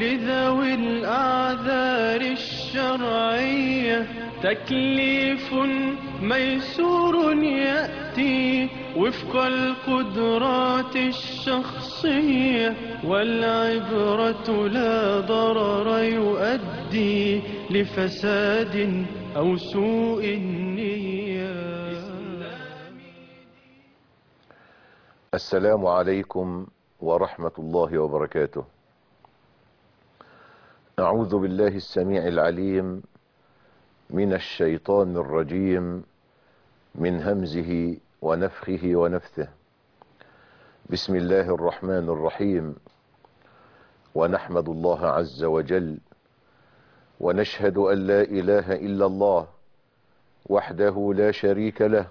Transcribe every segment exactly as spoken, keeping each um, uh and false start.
لذوي الأعذار الشرعية تكليف ميسور يأتي وفق القدرات الشخصية، والعبرة لا ضرر يؤدي لفساد أو سوء النية. السلام عليكم ورحمة الله وبركاته. أعوذ بالله السميع العليم من الشيطان الرجيم من همزه ونفخه ونفثه. بسم الله الرحمن الرحيم. ونحمد الله عز وجل ونشهد أن لا إله إلا الله وحده لا شريك له،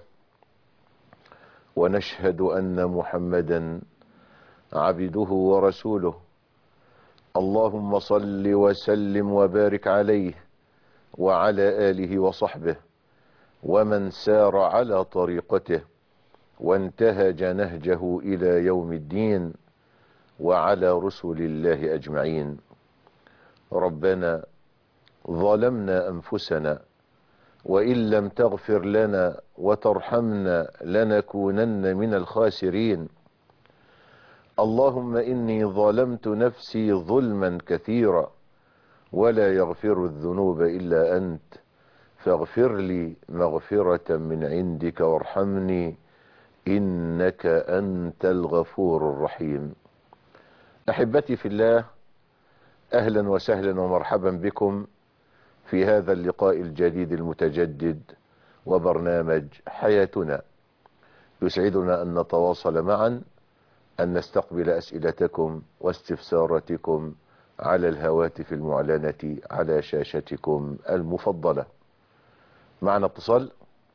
ونشهد أن محمدا عبده ورسوله. اللهم صل وسلم وبارك عليه وعلى آله وصحبه ومن سار على طريقته وانتهج نهجه إلى يوم الدين، وعلى رسل الله أجمعين. ربنا ظلمنا أنفسنا وإن لم تغفر لنا وترحمنا لنكونن من الخاسرين. اللهم إني ظلمت نفسي ظلما كثيرا ولا يغفر الذنوب إلا أنت، فاغفر لي مغفرة من عندك وارحمني إنك أنت الغفور الرحيم. أحبتي في الله، أهلا وسهلا ومرحبا بكم في هذا اللقاء الجديد المتجدد وبرنامج حياتنا. يسعدنا أن نتواصل معا، أن نستقبل أسئلتكم واستفساراتكم على الهواتف المعلنة على شاشتكم المفضلة. معنا اتصال.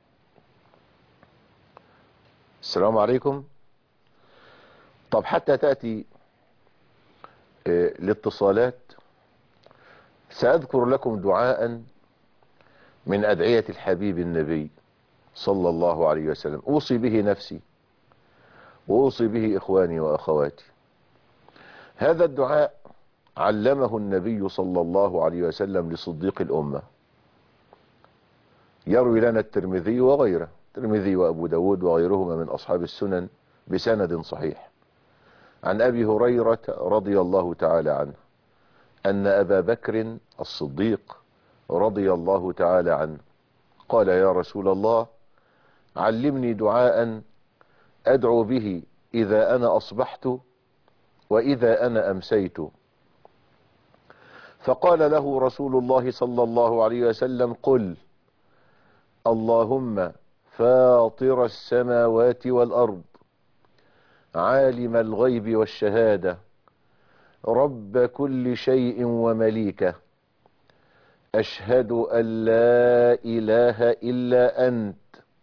السلام عليكم. طب حتى تأتي اه الاتصالات سأذكر لكم دعاء من أدعية الحبيب النبي صلى الله عليه وسلم، أوصي به نفسي وأوصي به إخواني وأخواتي. هذا الدعاء علمه النبي صلى الله عليه وسلم لصديق الأمة، يروي لنا الترمذي وغيره، الترمذي وأبو داود وغيرهما من أصحاب السنن بسند صحيح، عن أبي هريرة رضي الله تعالى عنه أن أبا بكر الصديق رضي الله تعالى عنه قال: يا رسول الله، علمني دعاء أدعو به إذا أنا أصبحت وإذا أنا أمسيت. فقال له رسول الله صلى الله عليه وسلم: قل اللهم فاطر السماوات والأرض عالم الغيب والشهادة رب كل شيء ومليكه، أشهد أن لا إله إلا أنت،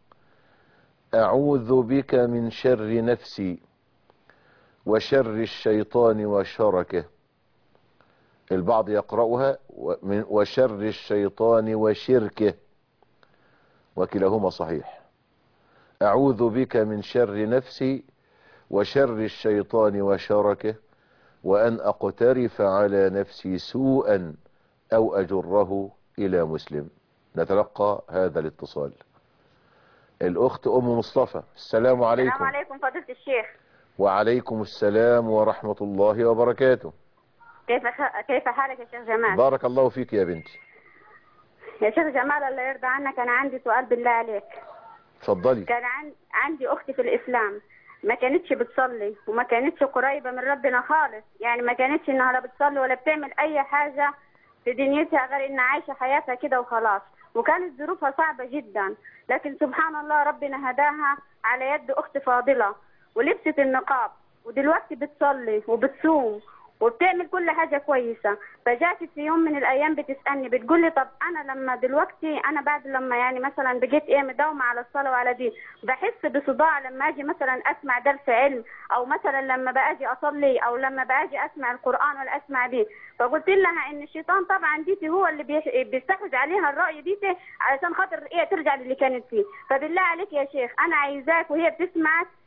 أعوذ بك من شر نفسي وشر الشيطان وشركه. البعض يقرأها وشر الشيطان وشركه، وكلاهما صحيح. أعوذ بك من شر نفسي وشر الشيطان وشركه، وأن أقترف على نفسي سوءا أو أجره إلى مسلم. نتلقى هذا الاتصال. الأخت أم مصطفى. السلام عليكم. السلام عليكم فضيلة الشيخ. وعليكم السلام ورحمة الله وبركاته. كيف كيف حالك يا شيخ جمال؟ بارك الله فيك يا بنتي. يا شيخ جمال الله يرضى عنك، أنا عندي سؤال بالله عليك. اتفضلي. كان عن... عندي أختي في الإسلام ما كانتش بتصلي وما كانتش قريبة من ربنا خالص، يعني ما كانتش إنها لا بتصلي ولا بتعمل أي حاجة في دنيتها غير إنها عايشة حياتها كده وخلاص، وكانت ظروفها صعبة جدا، لكن سبحان الله ربنا هداها على يد أخت فاضلة ولبست النقاب، ودلوقتي بتصلي وبتصوم وبتعمل كل حاجة كويسة. فجات في يوم من الأيام بتسألني بتقول لي: طب أنا لما دلوقتي أنا بعد لما يعني مثلا بقيت إيه مداومة على الصلاة وعلى دين، بحس بصداع لما أجي مثلا أسمع درس علم، أو مثلا لما باجي أصلي، أو لما باجي أسمع القرآن ولا أسمع دين. فقلت لها إن الشيطان طبعا ديتي هو اللي بيستحوذ عليها الرأي ديتي علشان خاطر إيه ترجع للي كانت فيه. فبالله عليك يا شيخ أنا عايزاك وهي بتسمعك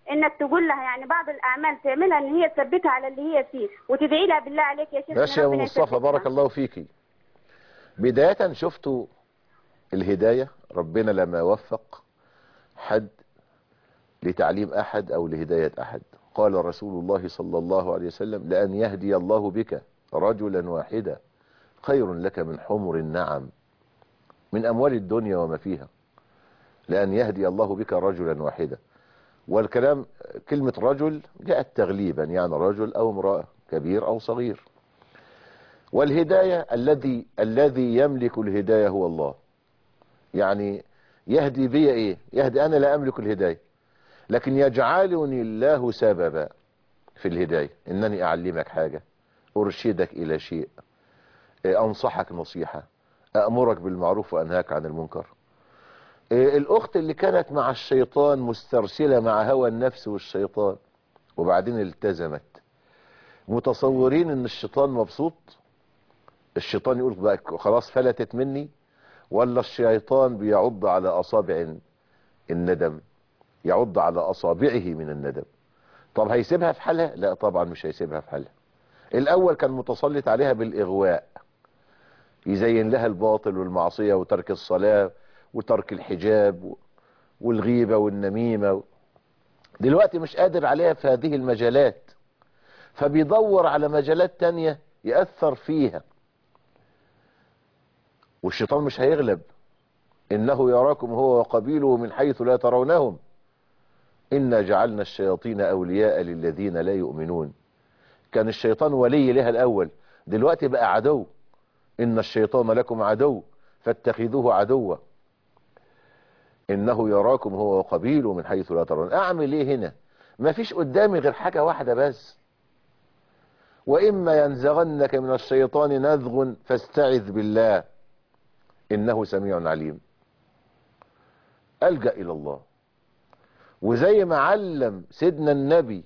انك تقول لها يعني بعض الاعمال تعملها ان هي تثبتها على اللي هي فيه، وتدعي لها بالله عليك يا شيخ ماشي ان يا ربنا مصطفى، يثبتها. بارك الله فيكي. بداية شفتوا الهداية، ربنا لما وفق حد لتعليم أحد أو لهداية أحد قال رسول الله صلى الله عليه وسلم: لأن يهدي الله بك رجلا واحدا خير لك من حمر النعم، من أموال الدنيا وما فيها. لأن يهدي الله بك رجلا واحدا. والكلام كلمة رجل جاءت تغليبا، يعني رجل أو امرأة، كبير أو صغير. والهداية الذي الذي يملك الهداية هو الله. يعني يهدي بي ايه؟ يهدي، انا لا املك الهداية، لكن يجعلني الله سببا في الهداية، انني اعلمك حاجة، ارشدك الى شيء، انصحك نصيحة، امرك بالمعروف وانهاك عن المنكر. الاخت اللي كانت مع الشيطان مسترسلة مع هوى النفس والشيطان وبعدين التزمت، متصورين ان الشيطان مبسوط، الشيطان يقول بقى خلاص فلتت مني، ولا الشيطان بيعض على أصابع الندم، يعض على أصابعه من الندم. طب هيسيبها في حالها؟ لا طبعا مش هيسيبها في حالها. الأول كان متسلط عليها بالإغواء، يزين لها الباطل والمعصية وترك الصلاة وترك الحجاب والغيبة والنميمة. دلوقتي مش قادر عليها في هذه المجالات، فبيدور على مجالات تانية يأثر فيها، والشيطان مش هيغلب. إنه يراكم هو وقبيله من حيث لا ترونهم إنا جعلنا الشياطين أولياء للذين لا يؤمنون. كان الشيطان ولي لها الأول، دلوقتي بقى عدو. إن الشيطان لكم عدو فاتخذوه عدوا إنه يراكم هو وقبيله من حيث لا ترون. أعمل إيه هنا؟ ما فيش قدامي غير حاجة واحدة بس: وإما ينزغنك من الشيطان نزغ فاستعذ بالله إنه سميع عليم. ألجأ إلى الله. وزي ما علم سيدنا النبي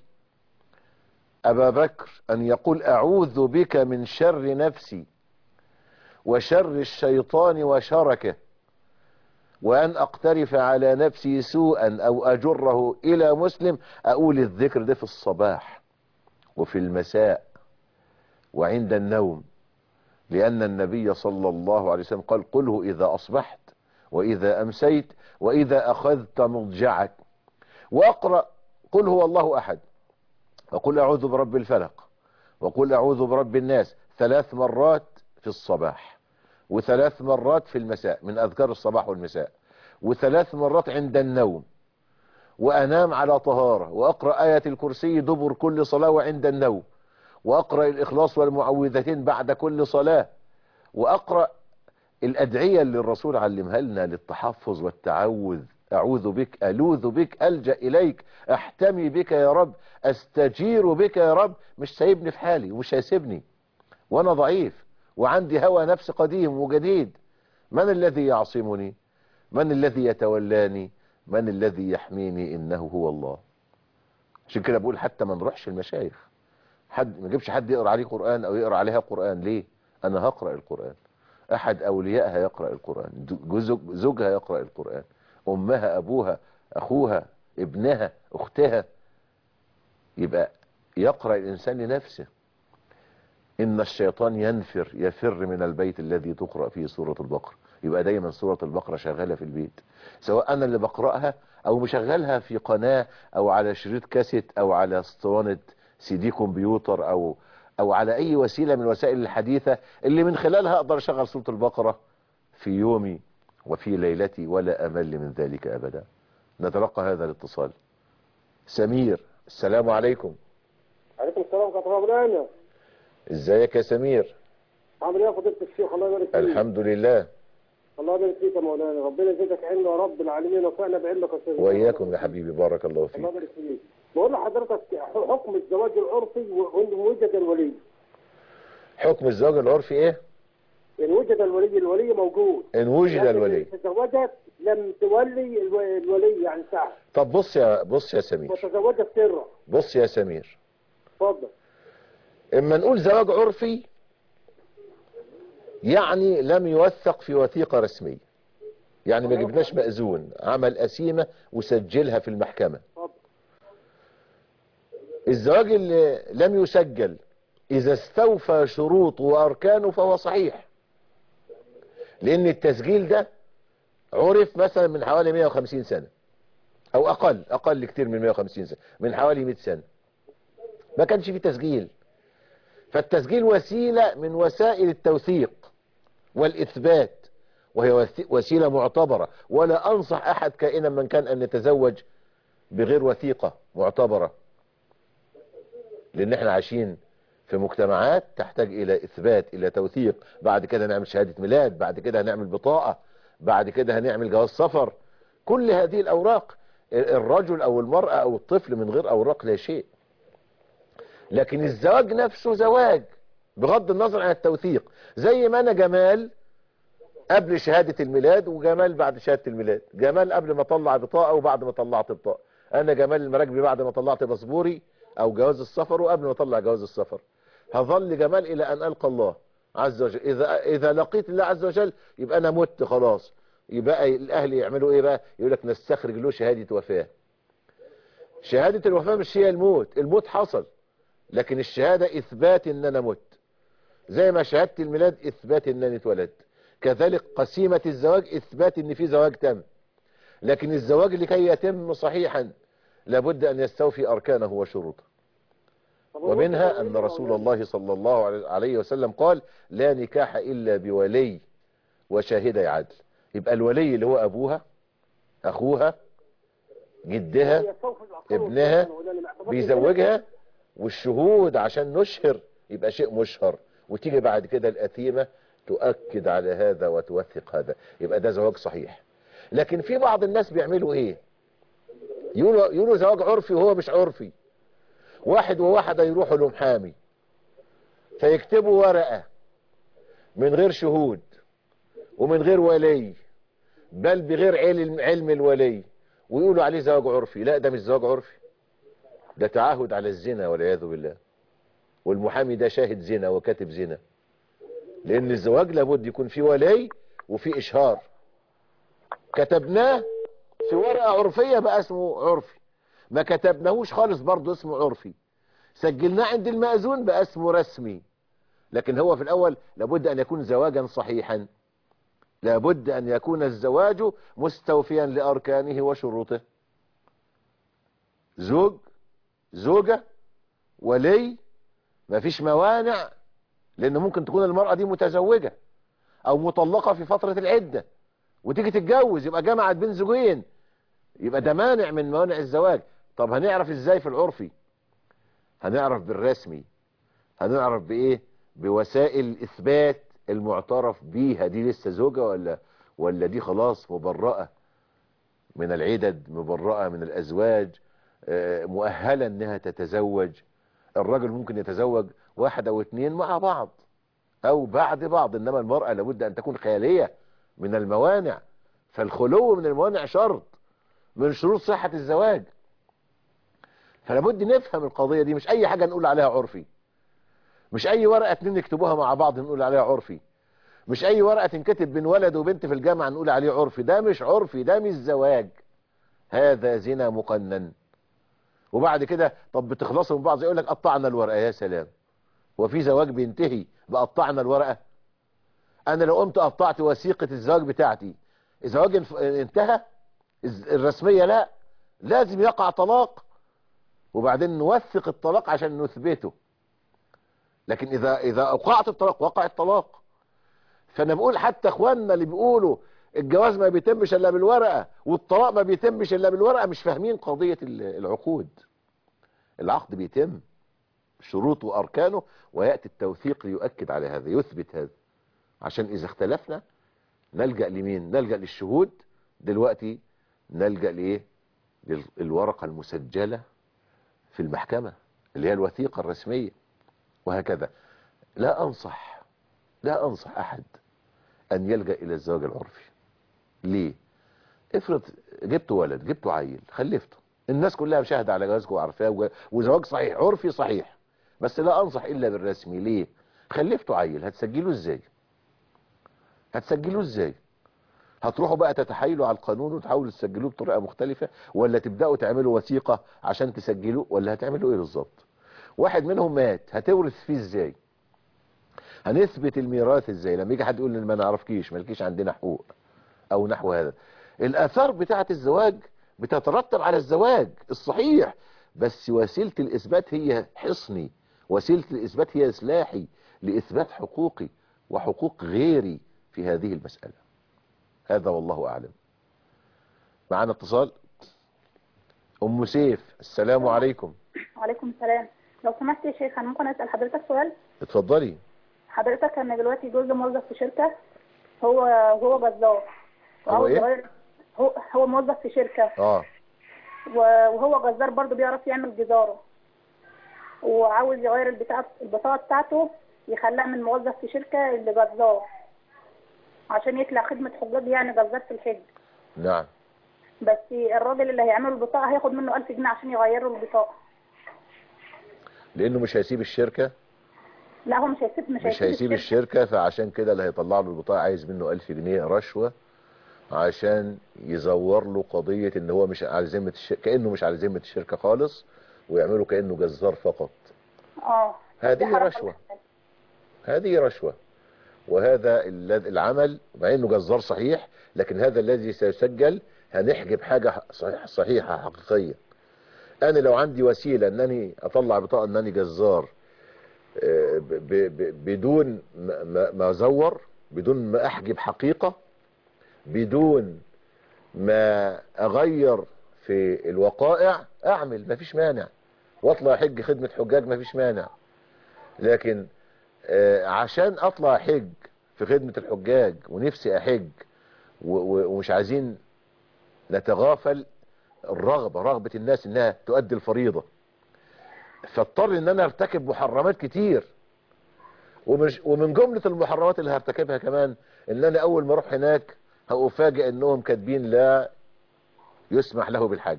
أبا بكر أن يقول: أعوذ بك من شر نفسي وشر الشيطان وشركه، وأن أقترف على نفسي سوءا أو أجره إلى مسلم، أقول الذكر ده في الصباح وفي المساء وعند النوم، لأن النبي صلى الله عليه وسلم قال: قله إذا أصبحت وإذا أمسيت وإذا أخذت مضجعك. وأقرأ قل هو الله أحد، وقل أعوذ برب الفلق، وقل أعوذ برب الناس ثلاث مرات في الصباح، وثلاث مرات في المساء من أذكار الصباح والمساء، وثلاث مرات عند النوم، وأنام على طهارة، وأقرأ آية الكرسي دبر كل صلاة وعند النوم، وأقرأ الإخلاص والمعوذتين بعد كل صلاة، وأقرأ الأدعية اللي الرسول علمها لنا للتحفظ والتعوذ: أعوذ بك، ألوذ بك، ألجأ إليك، أحتمي بك يا رب، أستجير بك يا رب. مش سايبني في حالي ومش هيسيبني وأنا ضعيف وعندي هوى نفس قديم وجديد. من الذي يعصمني؟ من الذي يتولاني؟ من الذي يحميني؟ إنه هو الله. عشان كده بقول حتى ما نروحش المشايخ، حد ما يجيبش حد يقرأ عليه قرآن أو يقرأ عليها قرآن. ليه؟ أنا هقرأ القرآن، أحد أوليائها يقرأ القرآن، زوجها يقرأ القرآن، أمها، أبوها، أخوها، ابنها، أختها. يبقى يقرأ الإنسان لنفسه. إن الشيطان ينفر يفر من البيت الذي تقرأ فيه سورة البقرة. يبقى دايما سورة البقرة شغالة في البيت، سواء أنا اللي بقرأها أو مشغلها في قناة أو على شريط كاسيت أو على اسطوانة سي دي كمبيوتر أو أو على أي وسيلة من الوسائل الحديثة اللي من خلالها أقدر أشغل سورة البقرة في يومي وفي ليلتي، ولا أمل من ذلك أبدا. نتلقى هذا الاتصال. سمير، السلام عليكم. عليكم السلام ورحمة الله وبركاته. ازيك يا سمير؟ عامل ايه يا فضيلة الشيخ؟ الله يبارك فيك. الحمد لله. الله يبارك فيك يا مولانا، ربنا يزيدك علم يا رب العالمين، وفقنا بعلمك يا استاذ. واياكم يا حبيبي، بارك الله فيك. الله يبارك فيك. بقول لحضرتك حكم الزواج العرفي وان وجد الولي. حكم الزواج العرفي ايه؟ ان وجد الولي، الولي موجود. ان وجد الولي. تزوجت لم تولي الولي يعني ساعة. طب بص يا بص يا سمير. وتزوجت سرا. بص يا سمير. اتفضل. اما نقول زواج عرفي يعني لم يوثق في وثيقة رسمية، يعني ما جبناش مأذون عمل قسيمة وسجلها في المحكمة. الزواج اللي لم يسجل إذا استوفى شروطه وأركانه فهو صحيح، لأن التسجيل ده عرف مثلا من حوالي مئة وخمسين سنة أو أقل أقل كتير من مئة وخمسين سنة، من حوالي مئة سنة ما كانش فيه تسجيل. فالتسجيل وسيلة من وسائل التوثيق والإثبات، وهي وسيلة معتبرة، ولا أنصح أحد كائنا من كان أن يتزوج بغير وثيقة معتبرة، لأن احنا عايشين في مجتمعات تحتاج إلى إثبات، إلى توثيق. بعد كده نعمل شهادة ميلاد، بعد كده هنعمل بطاقة، بعد كده هنعمل جواز سفر. كل هذه الأوراق الرجل أو المرأة أو الطفل من غير أوراق لا شيء. لكن الزواج نفسه زواج بغض النظر عن التوثيق، زي ما أنا جمال قبل شهادة الميلاد وجمال بعد شهادة الميلاد، جمال قبل ما اطلع بطاقة وبعد ما طلعت بطاقة. أنا جمال المراكبي بعد ما طلعت باسبوري أو جواز السفر وقبل ما اطلع جواز السفر. هظل جمال إلى أن ألقى الله عز وجل. إذا إذا لقيت الله عز وجل يبقى أنا مت خلاص. يبقى الأهل يعملوا إيه بقى؟ يقول لك نستخرج له شهادة وفاة. شهادة الوفاة مش هي الموت، الموت حصل، لكن الشهادة إثبات إن أنا مت، زي ما شهادة الميلاد إثبات إن أنا اتولدت. كذلك قسيمة الزواج إثبات إن في زواج تم. لكن الزواج لكي يتم صحيحا لابد أن يستوفي أركانه وشروطه. ومنها أن رسول الله صلى الله عليه وسلم قال لا نكاح إلا بولي وشاهدي عدل. يبقى الولي اللي هو أبوها، أخوها، جدها، ابنها بيزوجها، والشهود عشان نشهر يبقى شيء مشهر، وتيجي بعد كده الأثيمة تؤكد على هذا وتوثق هذا، يبقى ده زواج صحيح. لكن في بعض الناس بيعملوا ايه؟ يقولوا, يقولوا زواج عرفي وهو مش عرفي. واحد وواحدة يروحوا لمحامي فيكتبوا ورقة من غير شهود ومن غير ولي، بل بغير علم, علم الولي، ويقولوا عليه زواج عرفي. لا، ده مش زواج عرفي، ده تعهد على الزنا والعياذ بالله. والمحامي ده شاهد زنا وكاتب زنا، لأن الزواج لابد يكون فيه ولي وفيه إشهار. كتبناه في ورقة عرفية بقى اسمه عرفي، ما كتبناهوش خالص برضه اسمه عرفي، سجلناه عند المأذون بقى اسمه رسمي. لكن هو في الأول لابد أن يكون زواجا صحيحا، لابد أن يكون الزواج مستوفيا لأركانه وشروطه. زوج، زوجة، ولي، ما فيش موانع، لأن ممكن تكون المرأة دي متزوجة أو مطلقة في فترة العدة وتيجي تتجوز، يبقى جمعت بين زوجين، يبقى ده مانع من موانع الزواج. طب هنعرف ازاي في العرفي؟ هنعرف بالرسمي. هنعرف بايه؟ بوسائل الاثبات المعترف بيها. دي لسه زوجة ولا ولا دي خلاص مبرأة من العدد، مبرأة من الازواج، مؤهلة انها تتزوج. الرجل ممكن يتزوج واحد او اتنين مع بعض او بعد بعض، انما المرأة لابد ان تكون خالية من الموانع. فالخلو من الموانع شرط من شروط صحة الزواج. فلابد نفهم القضية دي، مش اي حاجة نقول عليها عرفي، مش اي ورقة اتنين نكتبوها مع بعض نقول عليها عرفي، مش اي ورقة تنكتب بين ولد وبنت في الجامعة نقول عليه عرفي. ده مش عرفي، ده مش زواج، هذا زنا مقنن. وبعد كده طب بتخلصوا من بعض، يقول لك قطعنا الورقة. يا سلام، وفي زواج بينتهي بقطعنا الورقة؟ انا لو قمت قطعت وثيقة الزواج بتاعتي الزواج انتهى؟ الرسمية لا، لازم يقع طلاق وبعدين نوثق الطلاق عشان نثبته. لكن اذا اذا اوقعت الطلاق وقع الطلاق. فانا بقول حتى اخواننا اللي بيقولوا الجواز ما بيتمش الا بالورقة والطلاق ما بيتمش الا بالورقة مش فاهمين قضية العقود. العقد بيتم شروط واركانه ويأتي التوثيق ليؤكد على هذا، يثبت هذا، عشان اذا اختلفنا نلجأ لمين؟ نلجأ للشهود. دلوقتي نلجأ لايه؟ للورقة المسجلة في المحكمة اللي هي الوثيقة الرسمية، وهكذا. لا انصح لا انصح احد ان يلجأ الى الزواج العرفي. ليه؟ افرض جبت ولد، جبت عيل، خلفته، الناس كلها مشاهدة على جوازكم وعارفاه وزواج صحيح عرفي صحيح، بس لا انصح الا بالرسمي. ليه؟ خلفته عيل، هتسجله ازاي؟ هتسجله ازاي؟ هتروحوا بقى تتحايلوا على القانون وتحاولوا تسجلوه بطريقة مختلفة، ولا تبدأوا تعملوا وثيقة عشان تسجلوه، ولا هتعملوا ايه بالظبط؟ واحد منهم مات، هتورث فيه ازاي؟ هنثبت الميراث ازاي لما يجي حد يقول ما نعرفكيش، مالكيش عندنا حقوق او نحو هذا؟ الاثار بتاعة الزواج بتترتب على الزواج الصحيح، بس وسيلة الاثبات هي حصني، وسيلة الاثبات هي سلاحي لاثبات حقوقي وحقوق غيري في هذه المسألة. هذا والله اعلم. معنا اتصال. ام سيف، السلام عليكم. وعليكم السلام. لو سمحت يا شيخ، انا ممكن اسال حضرتك سؤال؟ اتفضلي. حضرتك انا دلوقتي جوزي موظف في شركه، هو هو جزار هو ايه؟ يغير. هو هو موظف في شركه اه وهو جزار برضه، بيعرف يعمل جزاره، وعاوز يغير البتاعه البطاقه بتاعته يخليها من موظف في شركه لجزار عشان يطلع خدمه حجاج، يعني جزار في الحج. نعم. بس الراجل اللي هيعمل البطاقه هياخد منه ألف جنيه عشان يغير له البطاقه. لانه مش هيسيب الشركة. لا هو مش هيسيب مش, مش هيسيب الشركة، فعشان كده اللي هيطلع له البطاقة عايز منه ألف جنيه رشوة عشان يزور له قضية ان هو مش على ذمة الشركة، كأنه مش على ذمة الشركة خالص، ويعمله كأنه جزار فقط. اه هذه رشوة، هذه رشوة. وهذا العمل مع انه جزار صحيح، لكن هذا الذي سيسجل هنحجب حاجة صحيح صحيحة حقيقية. انا لو عندي وسيلة انني اطلع بطاقة انني جزار ب ب بدون ما ازور، بدون ما احجب حقيقة، بدون ما اغير في الوقائع، اعمل مفيش مانع، واطلع حج خدمة حجاج مفيش مانع. لكن عشان اطلع حج في خدمة الحجاج ونفسي احج ومش عايزين نتغافل الرغبة رغبة الناس انها تؤدي الفريضة، فاضطر ان انا ارتكب محرمات كتير. ومش ومن جملة المحرمات اللي هرتكبها كمان ان انا اول ما اروح هناك هأفاجئ انهم كاتبين لا يسمح له بالحج،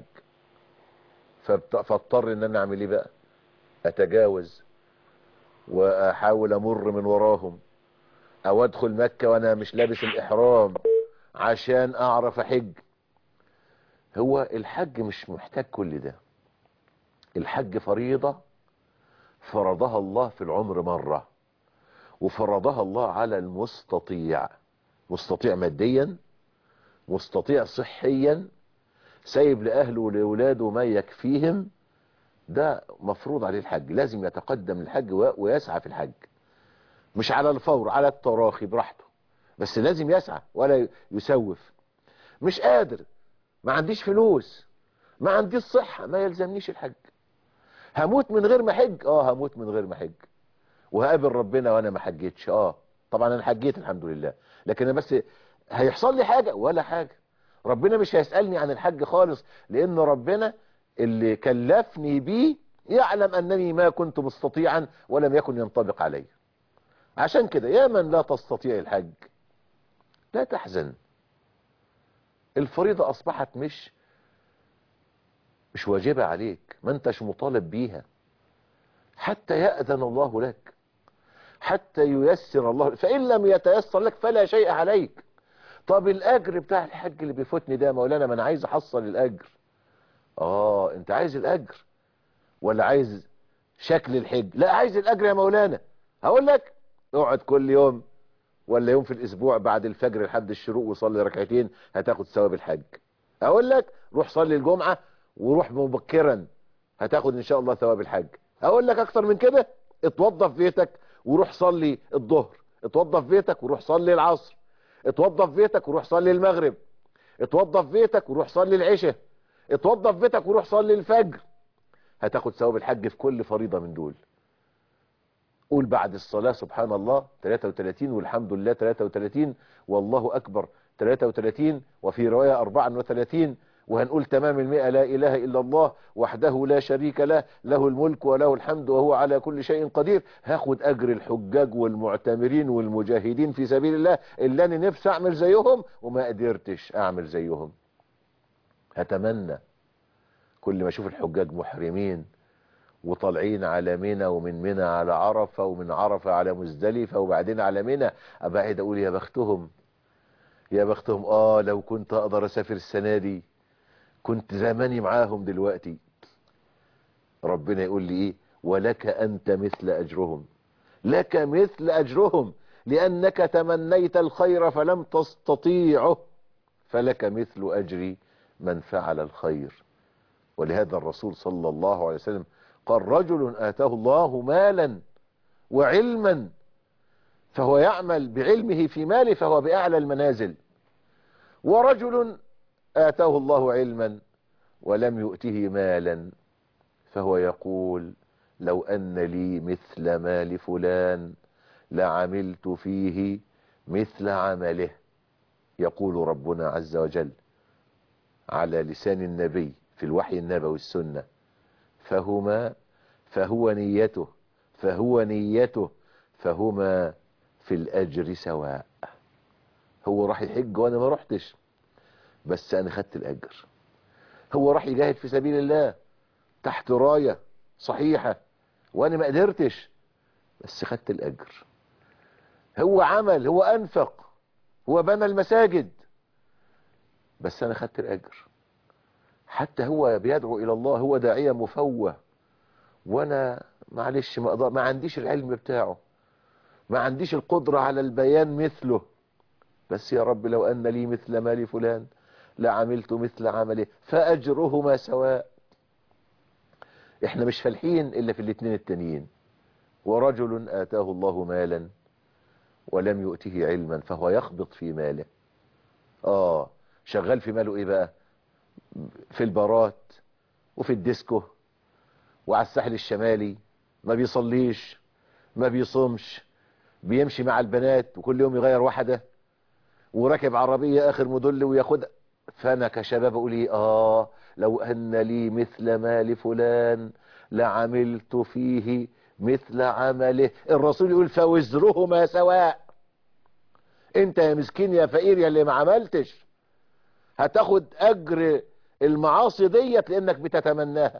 فاضطر ان انا اعمل ايه بقى؟ اتجاوز واحاول امر من وراهم، او ادخل مكة وانا مش لابس الاحرام عشان اعرف احج. هو الحج مش محتاج كل ده. الحج فريضة فرضها الله في العمر مرة، وفرضها الله على المستطيع، مستطيع ماديا، مستطيع صحيا، سايب لأهله ولأولاده ما يكفيهم، ده مفروض عليه الحج، لازم يتقدم الحج ويسعى في الحج، مش على الفور، على التراخي براحته، بس لازم يسعى ولا يسوف. مش قادر، ما عنديش فلوس، ما عنديش صحة، ما يلزمنيش الحج. هموت من غير ما حج، اه هموت من غير ما حج، وهقابل ربنا وانا ما حجيتش. اه طبعا انا حجيت الحمد لله، لكن انا بس هيحصل لي حاجة ولا حاجة؟ ربنا مش هيسألني عن الحج خالص، لان ربنا اللي كلفني بيه يعلم انني ما كنت مستطيعا ولم يكن ينطبق علي. عشان كده يا من لا تستطيع الحج لا تحزن، الفريضة اصبحت مش مش واجبة عليك، ما انتش مطالب بيها، حتى يأذن الله لك، حتى ييسر الله، فإن لم يتيسر لك فلا شيء عليك. طب الأجر بتاع الحج اللي بيفوتني ده مولانا، ما أنا عايز أحصل الأجر. آه أنت عايز الأجر ولا عايز شكل الحج؟ لا عايز الأجر يا مولانا. هقول لك اقعد كل يوم ولا يوم في الأسبوع بعد الفجر لحد الشروق وصلي ركعتين هتاخد ثواب الحج. أقول لك روح صلي الجمعة وروح مبكرا هتاخد إن شاء الله ثواب الحج. أقول لك أكتر من كده، اتوضى في بيتك وروح صلي الظهر، اتوضى في بيتك وروح صلي العصر، اتوضى في بيتك وروح صلي المغرب، اتوضى في بيتك وروح صلي العشاء، اتوضى في بيتك وروح صلي الفجر، هتاخد ثواب الحج في كل فريضة من دول. قول بعد الصلاة سبحان الله ثلاثة وثلاثين، والحمد لله ثلاثة وثلاثين، والله أكبر ثلاثة وثلاثين، وفي رواية أربعة وثلاثين، وهنقول تمام المئة لا إله إلا الله وحده لا شريك له، له الملك وله الحمد وهو على كل شيء قدير. هاخد أجر الحجاج والمعتمرين والمجاهدين في سبيل الله اللي أنا نفسي أعمل زيهم وما قدرتش أعمل زيهم. هتمنى كل ما أشوف الحجاج محرمين وطالعين على منى، ومن منى على عرفة، ومن عرفة على مزدلفة، وبعدين على منى، أبعد أقول يا بختهم، يا بختهم. اه لو كنت اقدر اسافر السنة دي كنت زماني معاهم دلوقتي. ربنا يقول لي ايه؟ ولك انت مثل اجرهم، لك مثل اجرهم لانك تمنيت الخير فلم تستطيعه، فلك مثل اجر من فعل الخير. ولهذا الرسول صلى الله عليه وسلم قال رجل آتاه الله مالا وعلما فهو يعمل بعلمه في ماله فهو بأعلى المنازل، ورجل آتاه الله علما ولم يؤته مالا فهو يقول لو أن لي مثل مال فلان لعملت فيه مثل عمله. يقول ربنا عز وجل على لسان النبي في الوحي النبوي السنة فهما فهو نيته فهو نيته فهما في الأجر سواء. هو راح يحج وأنا ما رحتش بس أنا خدت الأجر. هو راح يجاهد في سبيل الله تحت راية صحيحة وأنا ما قدرتش بس خدت الأجر. هو عمل، هو أنفق، هو بنى المساجد بس أنا خدت الأجر. حتى هو بيدعو إلى الله، هو داعية مفوه وأنا معلش ما, أقدر ما عنديش العلم بتاعه، ما عنديش القدرة على البيان مثله، بس يا رب لو أن لي مثل مال فلان لعملت مثل عمله فأجرهما سواء. احنا مش فالحين إلا في الاثنين التانيين. ورجل آتاه الله مالا ولم يؤته علما فهو يخبط في ماله. آه شغال في ماله إيه بقى؟ في البارات وفي الديسكو وعلى الساحل الشمالي، ما بيصليش ما بيصومش، بيمشي مع البنات وكل يوم يغير واحدة وراكب عربية آخر موديل وياخدها. فأنا كشباب أقول إيه؟ آه لو أن لي مثل مال فلان لعملت فيه مثل عمله. الرسول يقول فوزرهما سواء. انت يا مسكين يا فقير يا اللي ما عملتش هتاخد أجر المعاصي ديت لأنك بتتمناها.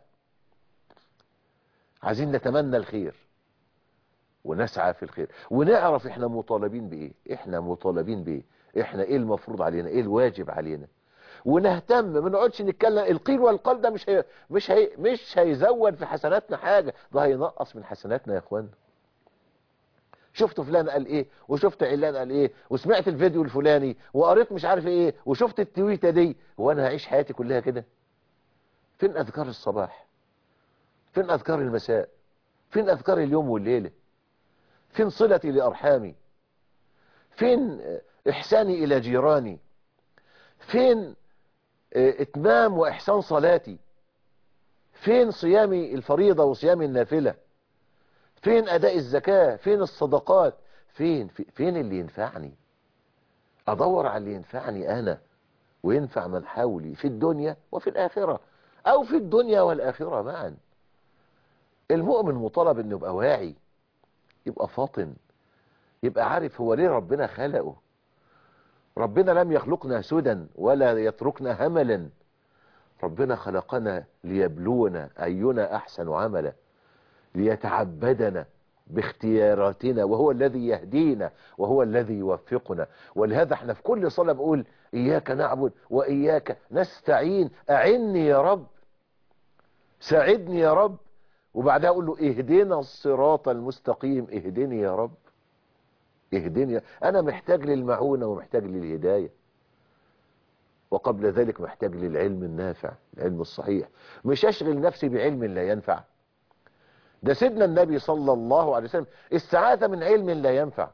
عايزين نتمنى الخير ونسعى في الخير ونعرف احنا مطالبين بايه، احنا مطالبين بايه، احنا ايه المفروض علينا، ايه الواجب علينا، ونهتم. ما نقعدش نتكلم القيل والقال ده مش هي مش هي مش هيزود في حسناتنا حاجه، ده هينقص من حسناتنا يا اخوانا. شفت فلان قال ايه وشفت علان قال ايه وسمعت الفيديو الفلاني وقريت مش عارف ايه وشفت التويته دي، وانا هعيش حياتي كلها كده؟ فين اذكار الصباح؟ فين اذكار المساء؟ فين اذكار اليوم والليله؟ فين صلتي لأرحامي؟ فين إحساني إلى جيراني؟ فين إتمام وإحسان صلاتي؟ فين صيامي الفريضة وصيامي النافلة؟ فين أداء الزكاة؟ فين الصدقات؟ فين فين اللي ينفعني؟ أدور على اللي ينفعني أنا وينفع من حولي في الدنيا وفي الآخرة، أو في الدنيا والآخرة معا. المؤمن مطالب أنه يبقى واعي، يبقى فاطن، يبقى عارف هو ليه ربنا خلقه. ربنا لم يخلقنا سدى ولا يتركنا هملا، ربنا خلقنا ليبلونا أينا أحسن عملا، ليتعبدنا باختياراتنا، وهو الذي يهدينا وهو الذي يوفقنا. ولهذا احنا في كل صلاة بقول إياك نعبد وإياك نستعين، أعني يا رب، ساعدني يا رب، وبعدها أقول له اهدنا الصراط المستقيم، اهدني يا رب اهدني. أنا محتاج للمعونة ومحتاج للهداية، وقبل ذلك محتاج للعلم النافع، العلم الصحيح، مش أشغل نفسي بعلم لا ينفع. ده سيدنا النبي صلى الله عليه وسلم استعاذ من علم لا ينفع،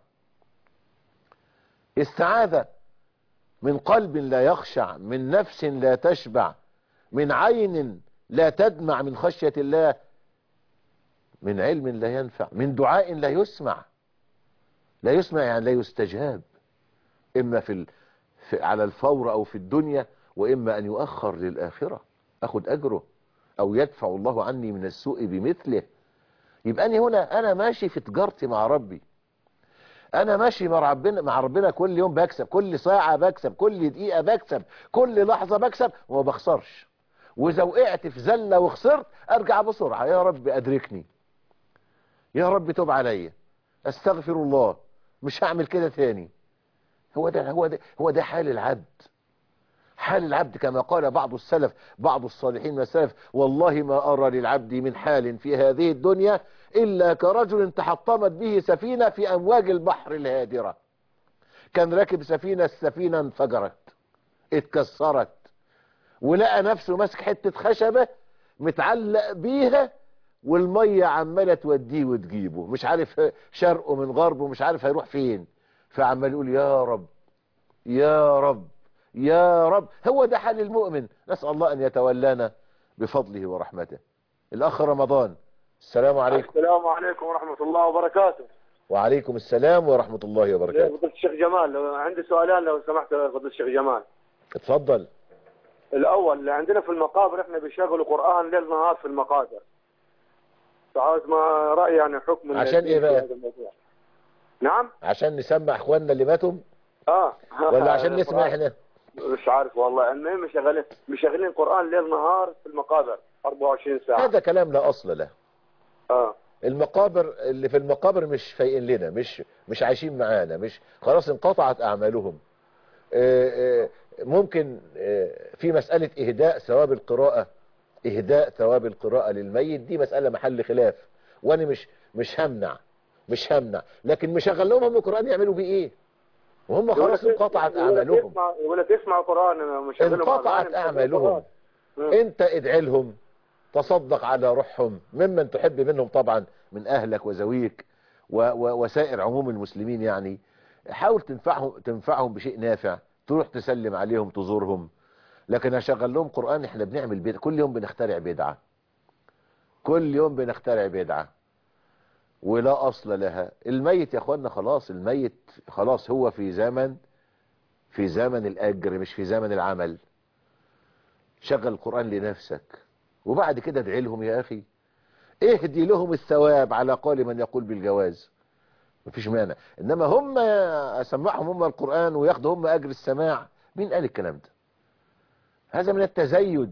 استعاذ من قلب لا يخشع، من نفس لا تشبع، من عين لا تدمع من خشية الله، من علم لا ينفع، من دعاء لا يسمع. لا يسمع يعني لا يستجاب، إما في, ال... في على الفور أو في الدنيا، وإما أن يؤخر للآخرة أخذ أجره، أو يدفع الله عني من السوء بمثله. يبقى أني هنا أنا ماشي في تجارتي مع ربي، أنا ماشي مع ربنا مع ربنا كل يوم بكسب، كل ساعة بكسب، كل دقيقة بكسب، كل لحظة بكسب وما بخسرش. وإذا وقعت في زلة وخسرت أرجع بسرعة، يا رب أدركني، يا رب توب عليا، أستغفر الله، مش هعمل كده تاني. هو ده هو ده هو ده حال العبد. حال العبد كما قال بعض السلف، بعض الصالحين من السلف: والله ما أرى للعبد من حال في هذه الدنيا إلا كرجل تحطمت به سفينة في أمواج البحر الهادرة. كان راكب سفينة، السفينة انفجرت اتكسرت، ولقى نفسه ماسك حتة خشبة متعلق بيها، والمية عمالة توديه وتجيبه، مش عارف شرقه من غربه، مش عارف هيروح فين. فعمال يقول: يا رب يا رب يا رب. هو ده حال المؤمن. نسأل الله أن يتولانا بفضله ورحمته. الأخ رمضان، السلام عليكم. السلام عليكم ورحمة الله وبركاته. وعليكم السلام ورحمة الله وبركاته. فضيلة الشيخ جمال، لو عندي سؤالان لو سمحت فضيلة الشيخ جمال. اتفضل. الأول، عندنا في المقابر احنا بيشغلوا قرآن ليل نهار في المقابر. فعاوز ما رأي يعني حكم عشان ايه بقى؟ نعم؟ عشان نسمع اخواننا اللي ماتوا؟ اه ولا عشان نسمع احنا؟ مش عارف والله. المهم مشغلين مشغلين قرآن ليل نهار في المقابر أربعة وعشرين ساعة. هذا كلام لا اصل له. اه المقابر اللي في المقابر مش فايقين لنا، مش مش عايشين معانا، مش خلاص انقطعت اعمالهم. آآ آآ ممكن في مسألة اهداء ثواب القراءة، اهداء ثواب القراءة للميت، دي مسألة محل خلاف، وانا مش مش همنع مش همنع لكن مشغل لهم هم القرآن يعملوا بيه ايه وهم خلاص انقطعت اعمالهم. يقول لك اسمع القرآن، مش انقطعت اعمالهم. انت ادعي لهم، تصدق على روحهم، ممن تحب منهم طبعا، من اهلك وزويك وسائر عموم المسلمين. يعني حاول تنفعهم تنفعهم بشيء نافع، تروح تسلم عليهم، تزورهم. لكن هشغل لهم قرآن؟ احنا بنعمل بدعة كل يوم، بنخترع بدعة كل يوم بنخترع بدعة ولا اصل لها. الميت يا اخوانا خلاص، الميت خلاص هو في زمن في زمن الاجر مش في زمن العمل. شغل القرآن لنفسك، وبعد كده ادعي لهم يا اخي، اهدي لهم الثواب على قول من يقول بالجواز، مفيش مانع. انما هم اسمعهم هم القرآن وياخدوا هم اجر السماع، مين قال الكلام ده؟ هذا من التزيد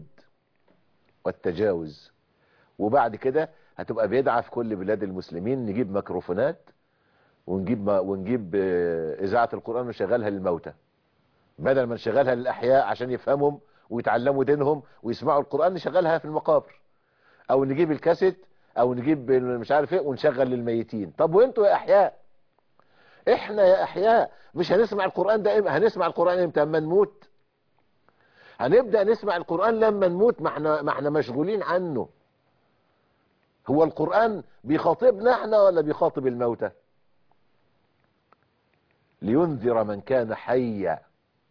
والتجاوز. وبعد كده هتبقى بدعة في كل بلاد المسلمين، نجيب ميكروفونات ونجيب ونجيب اذاعة القرآن ونشغلها للموتى بدل ما نشغلها للاحياء عشان يفهمهم ويتعلموا دينهم ويسمعوا القرآن، نشغلها في المقابر، او نجيب الكاسيت او نجيب مش عارف ايه ونشغل للميتين. طب وانتوا يا احياء؟ احنا يا احياء مش هنسمع القرآن ده امتى؟ هنسمع القرآن امتى؟ اما نموت. هنبدأ نسمع القرآن لما نموت، ما احنا ما احنا مشغولين عنه. هو القرآن بيخاطبنا احنا ولا بيخاطب الموتى؟ لينذر من كان حيا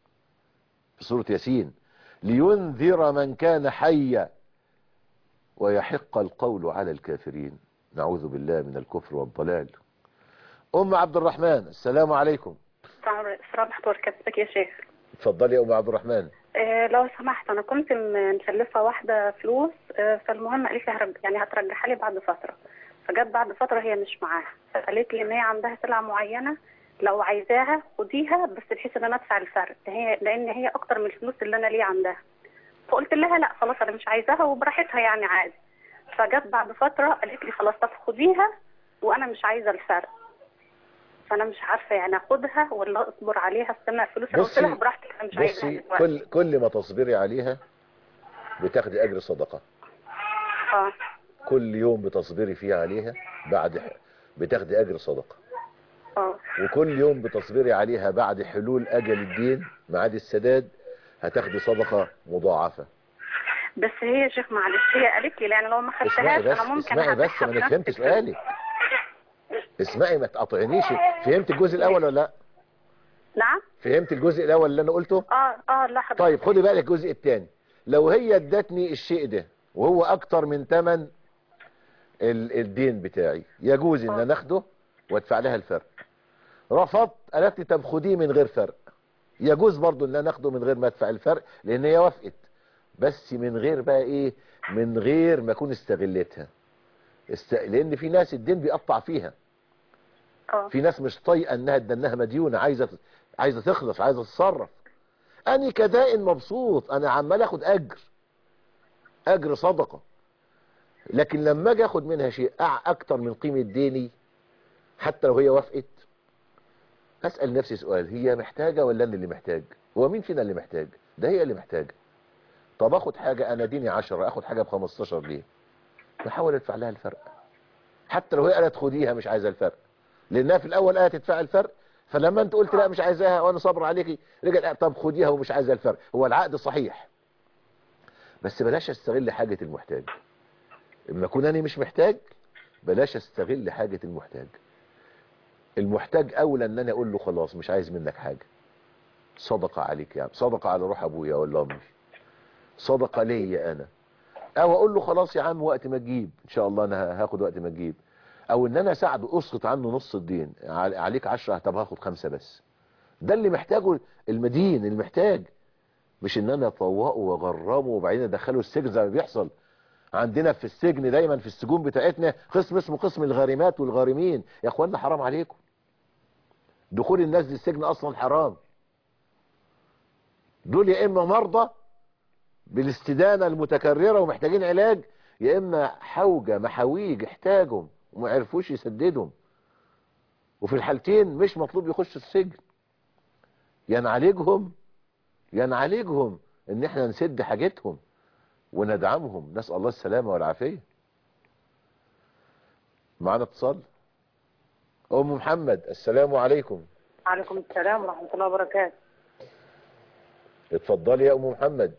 في سورة ياسين، لينذر من كان حيا ويحق القول على الكافرين. نعوذ بالله من الكفر والضلال. ام عبد الرحمن، السلام عليكم. السلام ورحمة الله وبركاته. يا شيخ اتفضلي يا ام عبد الرحمن. إيه لو سمحت، انا كنت مسلفه واحده فلوس، إيه فالمهم قالت لي هرج... يعني هترجعها لي بعد فتره. فجت بعد فتره هي مش معاها، فقالت لي ان هي عندها سلعه معينه لو عايزاها خديها، بس بحيث ان انا ادفع الفرق، هي لان هي اكتر من الفلوس اللي انا ليه عندها. فقلت لها لا خلاص انا مش عايزاها وبراحتها يعني عادي. فجت بعد فتره قالت لي خلاص طب خديها وانا مش عايزه الفرق. فانا مش عارفه يعني اخدها ولا اصبر عليها استنى الفلوس. انا قلت لها براحتك انا مش عايزها. بصي، كل كل ما تصبري عليها بتاخدي اجر صدقه. اه كل يوم بتصبري فيه عليها بعد بتاخدي اجر صدقه. اه وكل يوم بتصبري عليها بعد حلول اجل الدين ميعاد السداد هتاخدي صدقه مضاعفه. بس هي يا شيخ معلش هي قالت لي لان لو ما خدتهاش انا ممكن اسمعي بس، ما انا فهمت سؤالك. اسمعي ما تقاطعنيش. فهمت الجزء الاول ولا لا؟ نعم فهمت الجزء الاول اللي انا قلته؟ اه اه لا حضرتك. طيب خدي بالك الجزء الثاني. لو هي ادتني الشيء ده وهو اكتر من ثمن الدين بتاعي، يجوز ان انا اخده وادفع لها الفرق. رفضت قالت لي طب خديه من غير فرق، يجوز برضو ان انا اخده من غير ما ادفع الفرق، لان هي وافقت، بس من غير بقى ايه، من غير ما اكون استغلتها. است... لان في ناس الدين بيقطع فيها. اه في ناس مش طايقه انها ادنها مديونه، عايزه عايزه تخلص، عايزه تتصرف. اني كدائن مبسوط، انا عمال اخد اجر اجر صدقه. لكن لما اجي اخد منها شيء اكتر من قيمه ديني حتى لو هي وافقت، اسال نفسي سؤال، هي محتاجه ولا انا اللي محتاج؟ هو مين فينا اللي محتاج؟ ده هي اللي محتاجه. طب اخد حاجه انا ديني عشرة، اخد حاجه ب خمستاشر ليه؟ بحاول ادفع لها الفرق، حتى لو هي قالت خديها مش عايزه الفرق، لانها في الاول قالت تدفع الفرق، فلما انت قلت لا مش عايزاها وانا صبر عليكي رجع طب خديها ومش عايزه الفرق. هو العقد صحيح، بس بلاش استغل حاجه المحتاج. اما اكون انا مش محتاج بلاش استغل حاجه المحتاج. المحتاج اولى ان انا اقول له خلاص مش عايز منك حاجه، صدقه عليك يا عم، صدقه على روح ابويا ولا امي، صدقه ليا انا. او اقول له خلاص يا عم وقت ما تجيب ان شاء الله انا هاخد وقت ما تجيب، او ان انا اساعده اسقط عنه نص الدين، عليك عشرة طب هاخد خمسة بس. ده اللي محتاجه المدين المحتاج، مش ان انا اطوقه واغرمه وبعدين ادخله السجن زي ما بيحصل عندنا في السجن. دايما في السجون بتاعتنا قسم اسمه قسم الغارمات والغارمين. يا اخوانا حرام عليكم، دخول الناس للسجن اصلا حرام. دول يا اما مرضى بالاستدانة المتكررة ومحتاجين علاج، يا اما حوجة محاويج احتاجهم وما عرفوش يسددهم، وفي الحالتين مش مطلوب يخش السجن. يا نعالجهم يا نعالجهم ان احنا نسد حاجتهم وندعمهم، نسأل الله السلامة والعافية. معنا اتصال. ام محمد السلام عليكم. وعليكم السلام ورحمة الله وبركاته. اتفضلي يا ام محمد.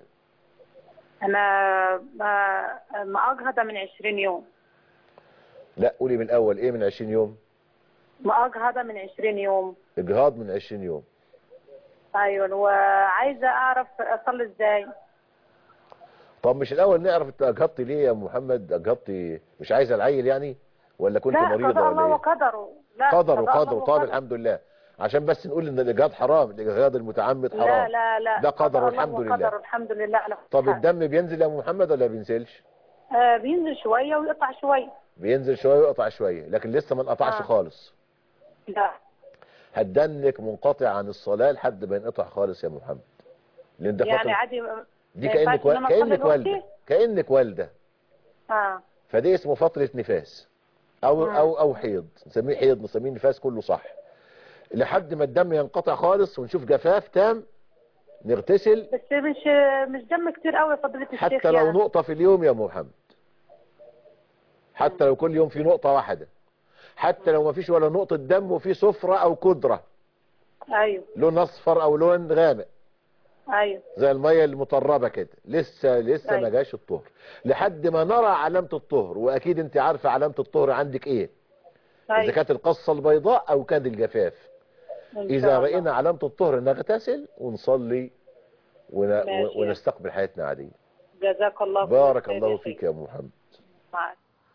انا مأجهضة من عشرين يوم. لا قولي من الاول، ايه من عشرين يوم؟ مأجهضة من عشرين يوم. اجهاض من عشرين يوم. ايوه، وعايزة اعرف اصلي ازاي. طب مش الاول نعرف انت اجهضتي ليه يا ام محمد؟ اجهضتي مش عايزه العيل يعني ولا كنت مريضه ولا ايه؟ لا قضاء الله وقدره. لا قدر وقدره. طب الحمد لله، عشان بس نقول ان الاجهاض حرام، الاجهاض المتعمد حرام. لا لا لا ده قدر والحمد لله. قدر الحمد لله. طب الدم بينزل يا ام محمد ولا بينزلش؟ آه بينزل شويه ويقطع شويه. بينزل شويه ويقطع شويه، لكن لسه ما انقطعش آه. خالص. لا. هتدنك منقطع عن الصلاه لحد ما ينقطع خالص يا محمد. لان ده يعني فترة عادي دي كانك و... كانك والده كانك والده اه فدي اسمه فتره نفاس او مم. او او حيض، نسميه حيض نسميه نفاس، كله صح. لحد ما الدم ينقطع خالص ونشوف جفاف تام نغتسل. بس مش مش دم كتير قوي يا فضيله الشيخ. حتى لو يعني. نقطه في اليوم يا محمد، حتى لو كل يوم في نقطه واحده، حتى لو ما فيش ولا نقطه دم وفي صفرة او كدره، ايوه لون اصفر او لون غامق، ايوه زي الميه المطربه كده، لسه لسه أيوة. ما جاش الطهر، لحد ما نرى علامه الطهر. واكيد انت عارفه علامه الطهر عندك ايه. أيوة. اذا كانت القصه البيضاء او كان الجفاف. اذا راينا علامه الطهر نغتسل ونصلي ون... ونستقبل حياتنا عاديه. جزاك الله خير. بارك الله فيك يا ام محمد. معك.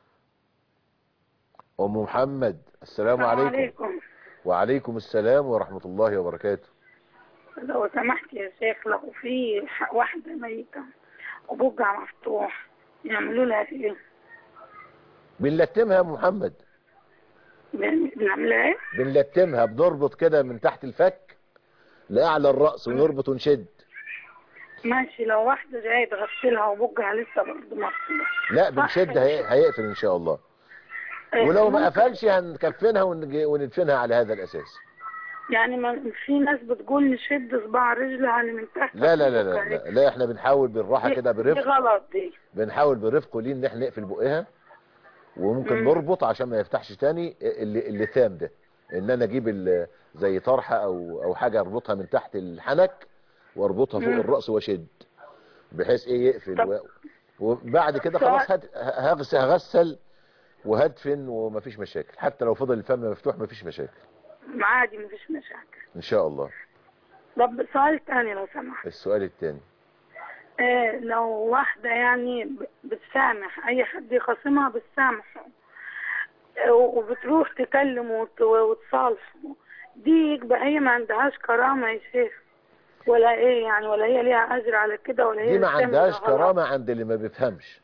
ام محمد السلام عليكم. عليكم. وعليكم السلام ورحمه الله وبركاته. لو سمحت يا شيخ، لو في واحدة ميتة وبوجع مفتوح يعملوا لها ايه؟ بنلتمها يا ام محمد. بنعملها ايه؟ بنلتمها، بنربط كده من تحت الفك لاعلى الراس ونربط ونشد. ماشي. لو واحدة جاية تغسلها وبوجع لسه برضه مفتوح. لا بنشد، هي... هيقفل ان شاء الله. إيه ولو ما ممكن... قفلش هنكفنها ونج... وندفنها على هذا الاساس. يعني ما في ناس بتقول نشد صباع رجلها اللي من تحت. لا لا لا لا, لا, لا احنا بنحاول بالراحه كده برفق. دي غلط دي. بنحاول برفق ولين ان احنا نقفل بقها، وممكن مم. نربط عشان ما يفتحش تاني اللي اللثام ده، ان انا اجيب زي طرحه او او حاجه اربطها من تحت الحنك واربطها فوق مم. الراس واشد بحيث ايه يقفل. و... وبعد كده خلاص هد... هغسل هغسل وهدفن ومفيش مشاكل، حتى لو فضل الفم مفتوح مفيش مشاكل عادي، مفيش مشاكل ان شاء الله. طب سؤال تاني لو سمحت. السؤال التاني إيه، لو واحدة يعني بتسامح اي حد يخاصمها بتسامحه وبتروح تكلمه وتصالحه، دي يبقى هي ما عندهاش كرامة يا شيخ ولا ايه يعني؟ ولا هي ليها اجر على كده ولا هي دي ما عندهاش كرامة عند اللي ما بيفهمش.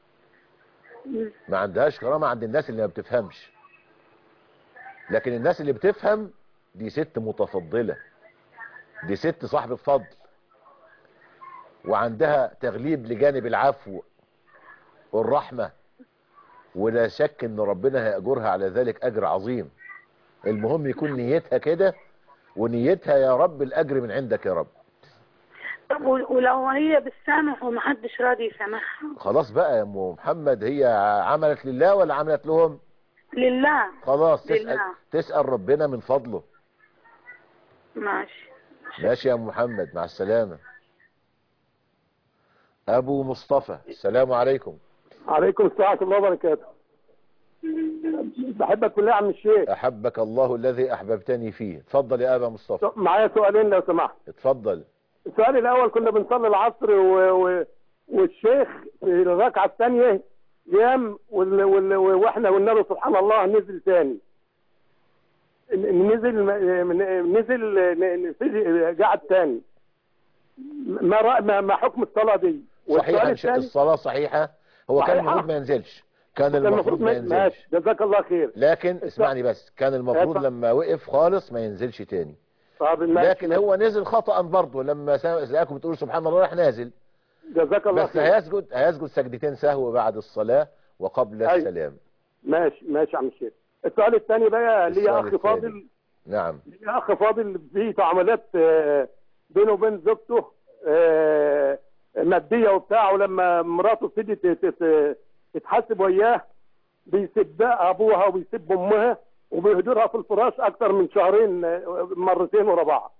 ما عندهاش كرامة عند الناس اللي ما بتفهمش، لكن الناس اللي بتفهم دي ست متفضلة، دي ست صاحبة فضل، وعندها تغليب لجانب العفو والرحمة، ولا شك ان ربنا هيأجرها على ذلك اجر عظيم. المهم يكون نيتها كده ونيتها يا رب الأجر من عندك يا رب. طب ولو هي بالسامح ومحدش راضي يسامحها؟ خلاص بقى يا ام محمد، هي عملت لله ولا عملت لهم؟ لله. خلاص تسأل لله. تسأل ربنا من فضله. ماشي ماشي يا ام محمد، مع السلامة. ابو مصطفى، السلام عليكم. عليكم السلام ورحمة الله وبركاته. بحبك كلها يا عم الشيخ. احبك الله الذي احببتني فيه. اتفضل يا ابا مصطفى. معايا سؤالين لو سمحت. اتفضل. السؤال الاول، كنا بنصلي العصر و... و... والشيخ في الركعه الثانيه قام وال... وال... واحنا والنبي سبحان الله نزل ثاني، نزل نزل نزل قعد ثاني. ما رأ... ما... ما حكم الصلاه دي؟ صحيحه الصلاه صحيحه. هو صحيحة. كان المفروض ما ينزلش، كان المفروض ما ينزلش. ماشي جزاك الله خير. لكن اسمعني بس، كان المفروض لما وقف خالص ما ينزلش تاني. لكن هو نزل خطأ برضه، لما لقاكم بتقولوا سبحان الله راح نازل. جزاك الله بس خير. بس هيسجد هيسجد سجدتين سهو بعد الصلاة وقبل أي. السلام. ماشي ماشي يا عم الشيخ. السؤال الثاني بقى، ليا اخ فاضل. نعم. ليا اخ فاضل في تعاملات بينه وبين زوجته ماديه وبتاع، ولما مراته ابتدت تتحاسب وياه بيسبها ابوها وبيسب امها وبيهدرها في الفراش اكتر من شهرين مرتين ورا بعض.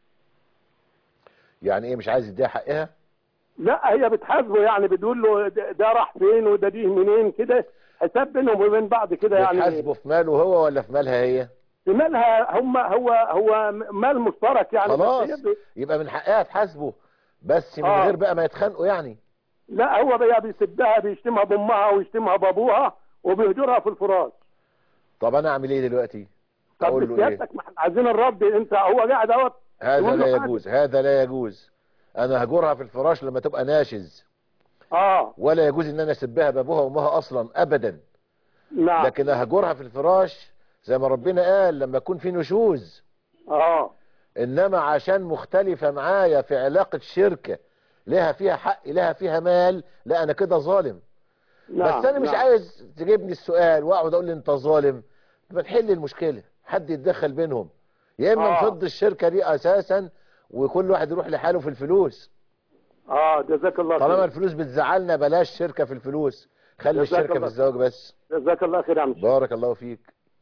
يعني ايه مش عايز يديها حقها؟ لا هي بتحاسبه، يعني بتقول له ده راح فين وده دي منين كده، حساب بينهم وبين بعض كده يعني. بتحاسبه في ماله هو ولا في مالها هي؟ في مالها هم، هو هو مال مشترك يعني. خلاص يبقى من حقها تحاسبه، بس من آه. غير بقى ما يتخانقوا يعني. لا هو بقى بيسبها، بيشتمها بامها ويشتمها بابوها وبيهدرها في الفراش. طب انا اعمل ايه دلوقتي؟ اقول له ايه؟ ما احنا عايزين الرد. انت هو قاعد اهوت. هذا لا يجوز، هذا لا يجوز. انا هجرها في الفراش لما تبقى ناشز. اه ولا يجوز ان انا اسبها بابوها وامها اصلا ابدا. نعم. لكن هجرها في الفراش زي ما ربنا قال لما يكون في نشوز. اه انما عشان مختلفة معايا في علاقة شركة لها فيها حق لها فيها مال، لا انا كده ظالم. نعم. بس انا مش نعم. عايز تجيبني السؤال واقعد اقول لي انت ظالم. ما تحل المشكلة، حد يتدخل بينهم، يا اما آه. نفض الشركة دي اساسا وكل واحد يروح لحاله في الفلوس. اه جزاك الله خير. طالما الفلوس بتزعلنا بلاش شركة في الفلوس، خلي الشركة في الزواج بس. جزاك الله خير يا عم. بارك الله فيك.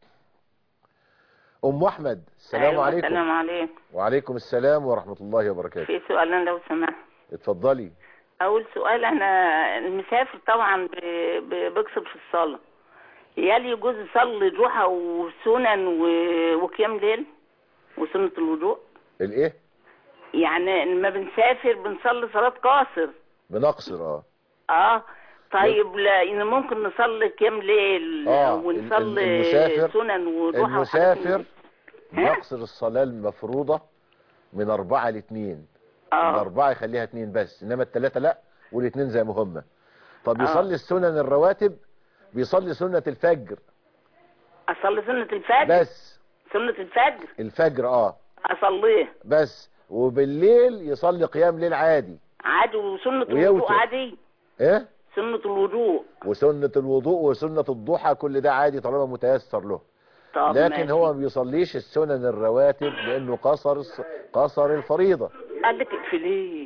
ام احمد، السلام أيوة عليكم. السلام عليكم. وعليكم السلام ورحمة الله وبركاته. في سؤالين لو سمحت. اتفضلي. اول سؤال، انا المسافر طبعا بيقصد في الصلاه، هل يجوز يصلي ضحى وسنن وقيام ليل وسنه الوضوء؟ الايه؟ يعني لما بنسافر بنصلي صلاه قاصر. بنقصر اه اه طيب لا ممكن نصلي قيام ليل آه. ونصلي المسافر سنن وضحى. المسافر نقصر الصلاه المفروضه من اربعه لاثنين. اه من اربعه يخليها اثنين بس، انما الثلاثه لا، والاثنين زي ما هم. طب يصلي السنن الرواتب، بيصلي سنه الفجر. اصلي سنه الفجر بس. سنه الفجر الفجر اه اصليه بس. وبالليل يصلي قيام ليل عادي عادي، وسنه الوضوء عادي. ايه؟ سنه الوضوء وسنه الوضوء وسنه الضحى كل ده عادي طالما متيسر له. طب لكن ماشي. هو ما بيصليش السنن الرواتب لانه قصر قصر الفريضه. قال لك اقفليه.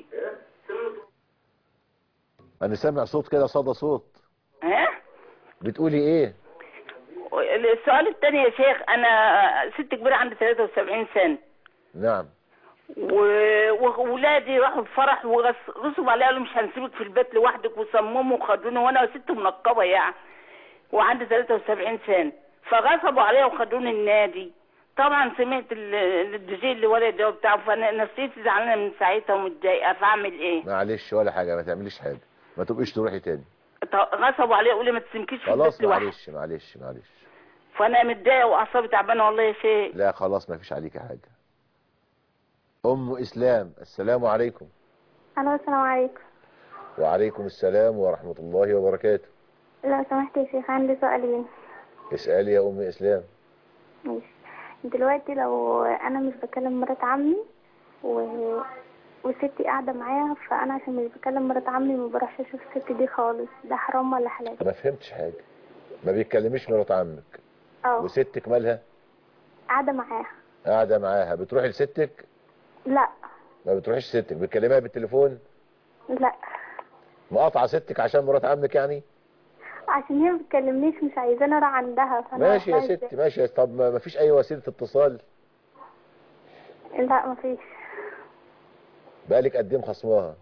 انا سامع صوت كده صدى صوت. ها؟ بتقولي ايه؟ السؤال الثاني يا شيخ، انا ست كبيره عندي ثلاثة وسبعين سنه. نعم. وولادي راحوا الفرح وغصبوا عليا، قالوا مش هنسيبك في البيت لوحدك، وصمموا وخدوني، وانا ست منقبه يعني وعندي ثلاثة وسبعين سنه، فغصبوا عليا وخدوني النادي. طبعا سمعت الدي جي اللي ولد ده وبتاع، فانا نفسيتي زعلانه من ساعتها ومتضايقه، فاعمل ايه؟ معلش ولا حاجه، ما تعمليش حاجه، ما تبقيش تروحي تاني. غصبوا عليا يقولوا لي ما تسمكيش في البيت لوحدك. خلاص معلش معلش معلش. فانا متضايقه واعصابي تعبانه والله يا شيخ. لا خلاص ما فيش عليكي حاجه. ام اسلام، السلام عليكم. الو السلام عليكم. وعليكم السلام ورحمه الله وبركاته. لو سمحت يا شيخ عندي سؤالين. اسالي يا ام اسلام. ماشي. دلوقتي لو انا مش بكلم مرات عمي و... وستي قاعده معايا، فانا عشان مش بكلم مرات عمي ما بروحش اشوف الست دي خالص، ده حرام ولا حلال؟ ما فهمتش حاجه. ما بيتكلميش مرات عمك. اه. وستك مالها؟ قاعده معاها. قاعده معاها. بتروحي لستك؟ لا. ما بتروحيش ستك، بتكلميها بالتليفون؟ لا. مقاطعه ستك عشان مرات عمك يعني؟ عشان هي ما بتكلمنيش، مش عايزاني اروح عندها. فانا ماشي يا ستي ماشي يا ستي. طب ما فيش اي وسيله اتصال؟ لا ما فيش. بقالك قد ايه مخصماها؟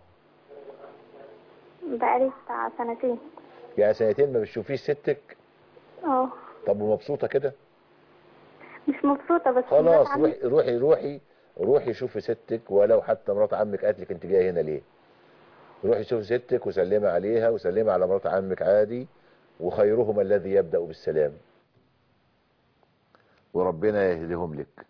بقالي بتاع سنتين. يعني سنتين ما بتشوفيش ستك؟ اه. طب ومبسوطه كده؟ مش مبسوطه بس خلاص روحي روحي روحي روحي شوفي ستك، ولو حتى مرات عمك قالت لك انت جايه هنا ليه. روحي شوفي ستك وسلمي عليها وسلمي على مرات عمك عادي، وخيرهما الذي يبدأ بالسلام، وربنا يهديهم لك.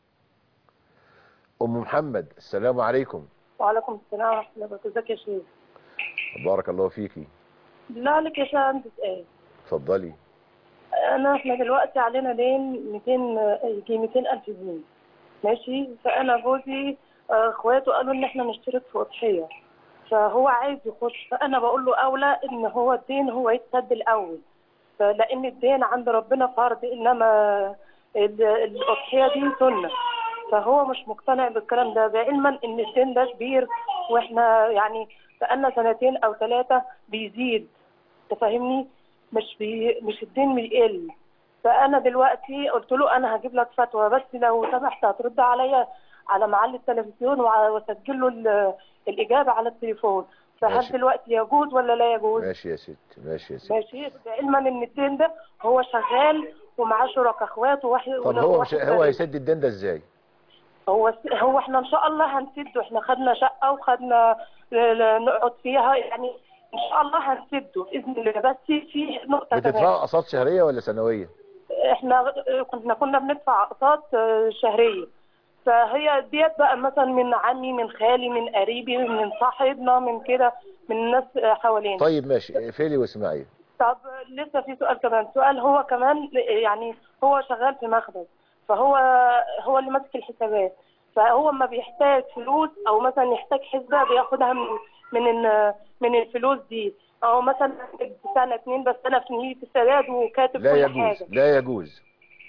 ام محمد السلام عليكم. وعليكم السلام ورحمه الله وبركاته. ازيك يا شيخ؟ بارك الله فيكي. بالله عليك يا شيخ عندي سؤال. اتفضلي. انا احنا دلوقتي علينا دين مئتين يجي مئتين الف جنيه ماشي. فانا جوزي اخواته قالوا ان احنا نشترك في اضحيه، فهو عايز يخش. فانا بقول له اولى ان هو الدين هو يتسد الاول، لان الدين عند ربنا فرض، انما الاضحيه دي سنه. فهو مش مقتنع بالكلام ده، بعلما ان الدين ده كبير، واحنا يعني بقالنا سنتين او ثلاثه بيزيد. تفهمني؟ مش بي مش الدين بيقل. فانا دلوقتي قلت له انا هجيب لك فتوى، بس لو سمحت هترد عليا على معلي التلفزيون واسجل له الاجابه على التليفون. فهل ماشي. دلوقتي يجوز ولا لا يجوز؟ ماشي يا ست ماشي يا ست. ماشي. علما ان الدين ده هو شغال ومعاه شركاء اخواته واحد. طب هو مش هو هيسد الدين ده ازاي؟ هو هو احنا ان شاء الله هنسده. احنا خدنا شقه وخدنا نقعد فيها، يعني ان شاء الله هنسده باذن الله. بس في نقطه كمان، بتدفعوا اقساط شهريه ولا سنويه؟ احنا كنا كنا بندفع اقساط شهريه. فهي ديت بقى مثلا من عمي، من خالي، من قريبي، من صاحبنا، من كده، من الناس حوالينا. طيب ماشي اقفلي واسمعي. طب لسه في سؤال كمان. سؤال هو كمان يعني هو شغال في مخبز، فهو هو اللي ماسك الحسابات. فهو ما بيحتاج فلوس او مثلا يحتاج حسبه بياخدها من من من الفلوس دي، او مثلا سنه اتنين بس انا في نيه السداد وكاتب لا كل يجوز. حاجه. لا يجوز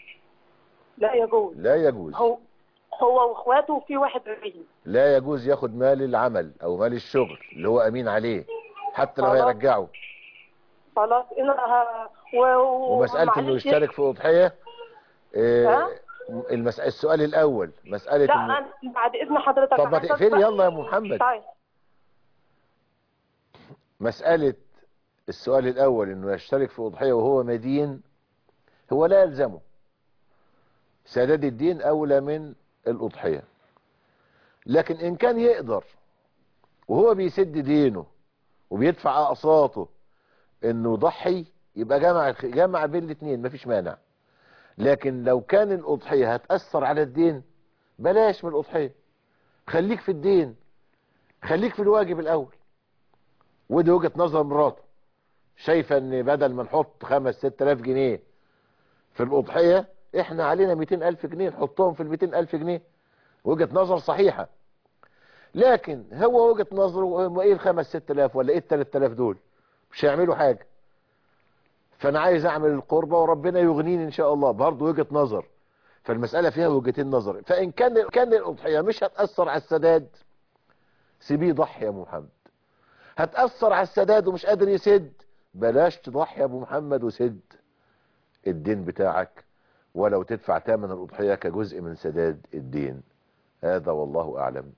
لا يجوز. لا يجوز. هو هو واخواته وفي واحد غيري. لا يجوز ياخد مال العمل او مال الشغل اللي هو امين عليه حتى لو هيرجعه. خلاص. انا ه... و... ومساله انه يشترك في اضحيه إيه المس... السؤال الاول مساله لا إنه... أنا بعد اذن حضرتك. طب ما تقفلي يلا يا ام محمد. طيب. مساله السؤال الاول انه يشترك في اضحيه وهو مدين، هو لا يلزمه. سداد الدين اولى من الاضحيه، لكن ان كان يقدر وهو بيسد دينه وبيدفع اقساطه انه يضحي، يبقى جمع جمع بين الاثنين مفيش مانع. لكن لو كان الاضحيه هتاثر على الدين بلاش من الاضحيه، خليك في الدين، خليك في الواجب الاول. ودي وجهه نظر مراته، شايفه ان بدل ما نحط خمس ست الاف جنيه في الاضحيه احنا علينا مئتين الف جنيه نحطهم في ال مئتين الف جنيه. وجهه نظر صحيحه، لكن هو وجهه نظره ايه الخمس ست الاف ولا ايه التلات الاف دول؟ مش هيعملوا حاجه. فانا عايز اعمل القربه وربنا يغنيني ان شاء الله، برضه وجهه نظر. فالمساله فيها وجهتين نظر. فان كان كان الاضحيه مش هتاثر على السداد سيبيه ضحي يا ابو محمد. هتاثر على السداد ومش قادر يسد، بلاش تضحي يا ابو محمد وسد الدين بتاعك، ولو تدفع ثمن الاضحيه كجزء من سداد الدين. هذا والله اعلم.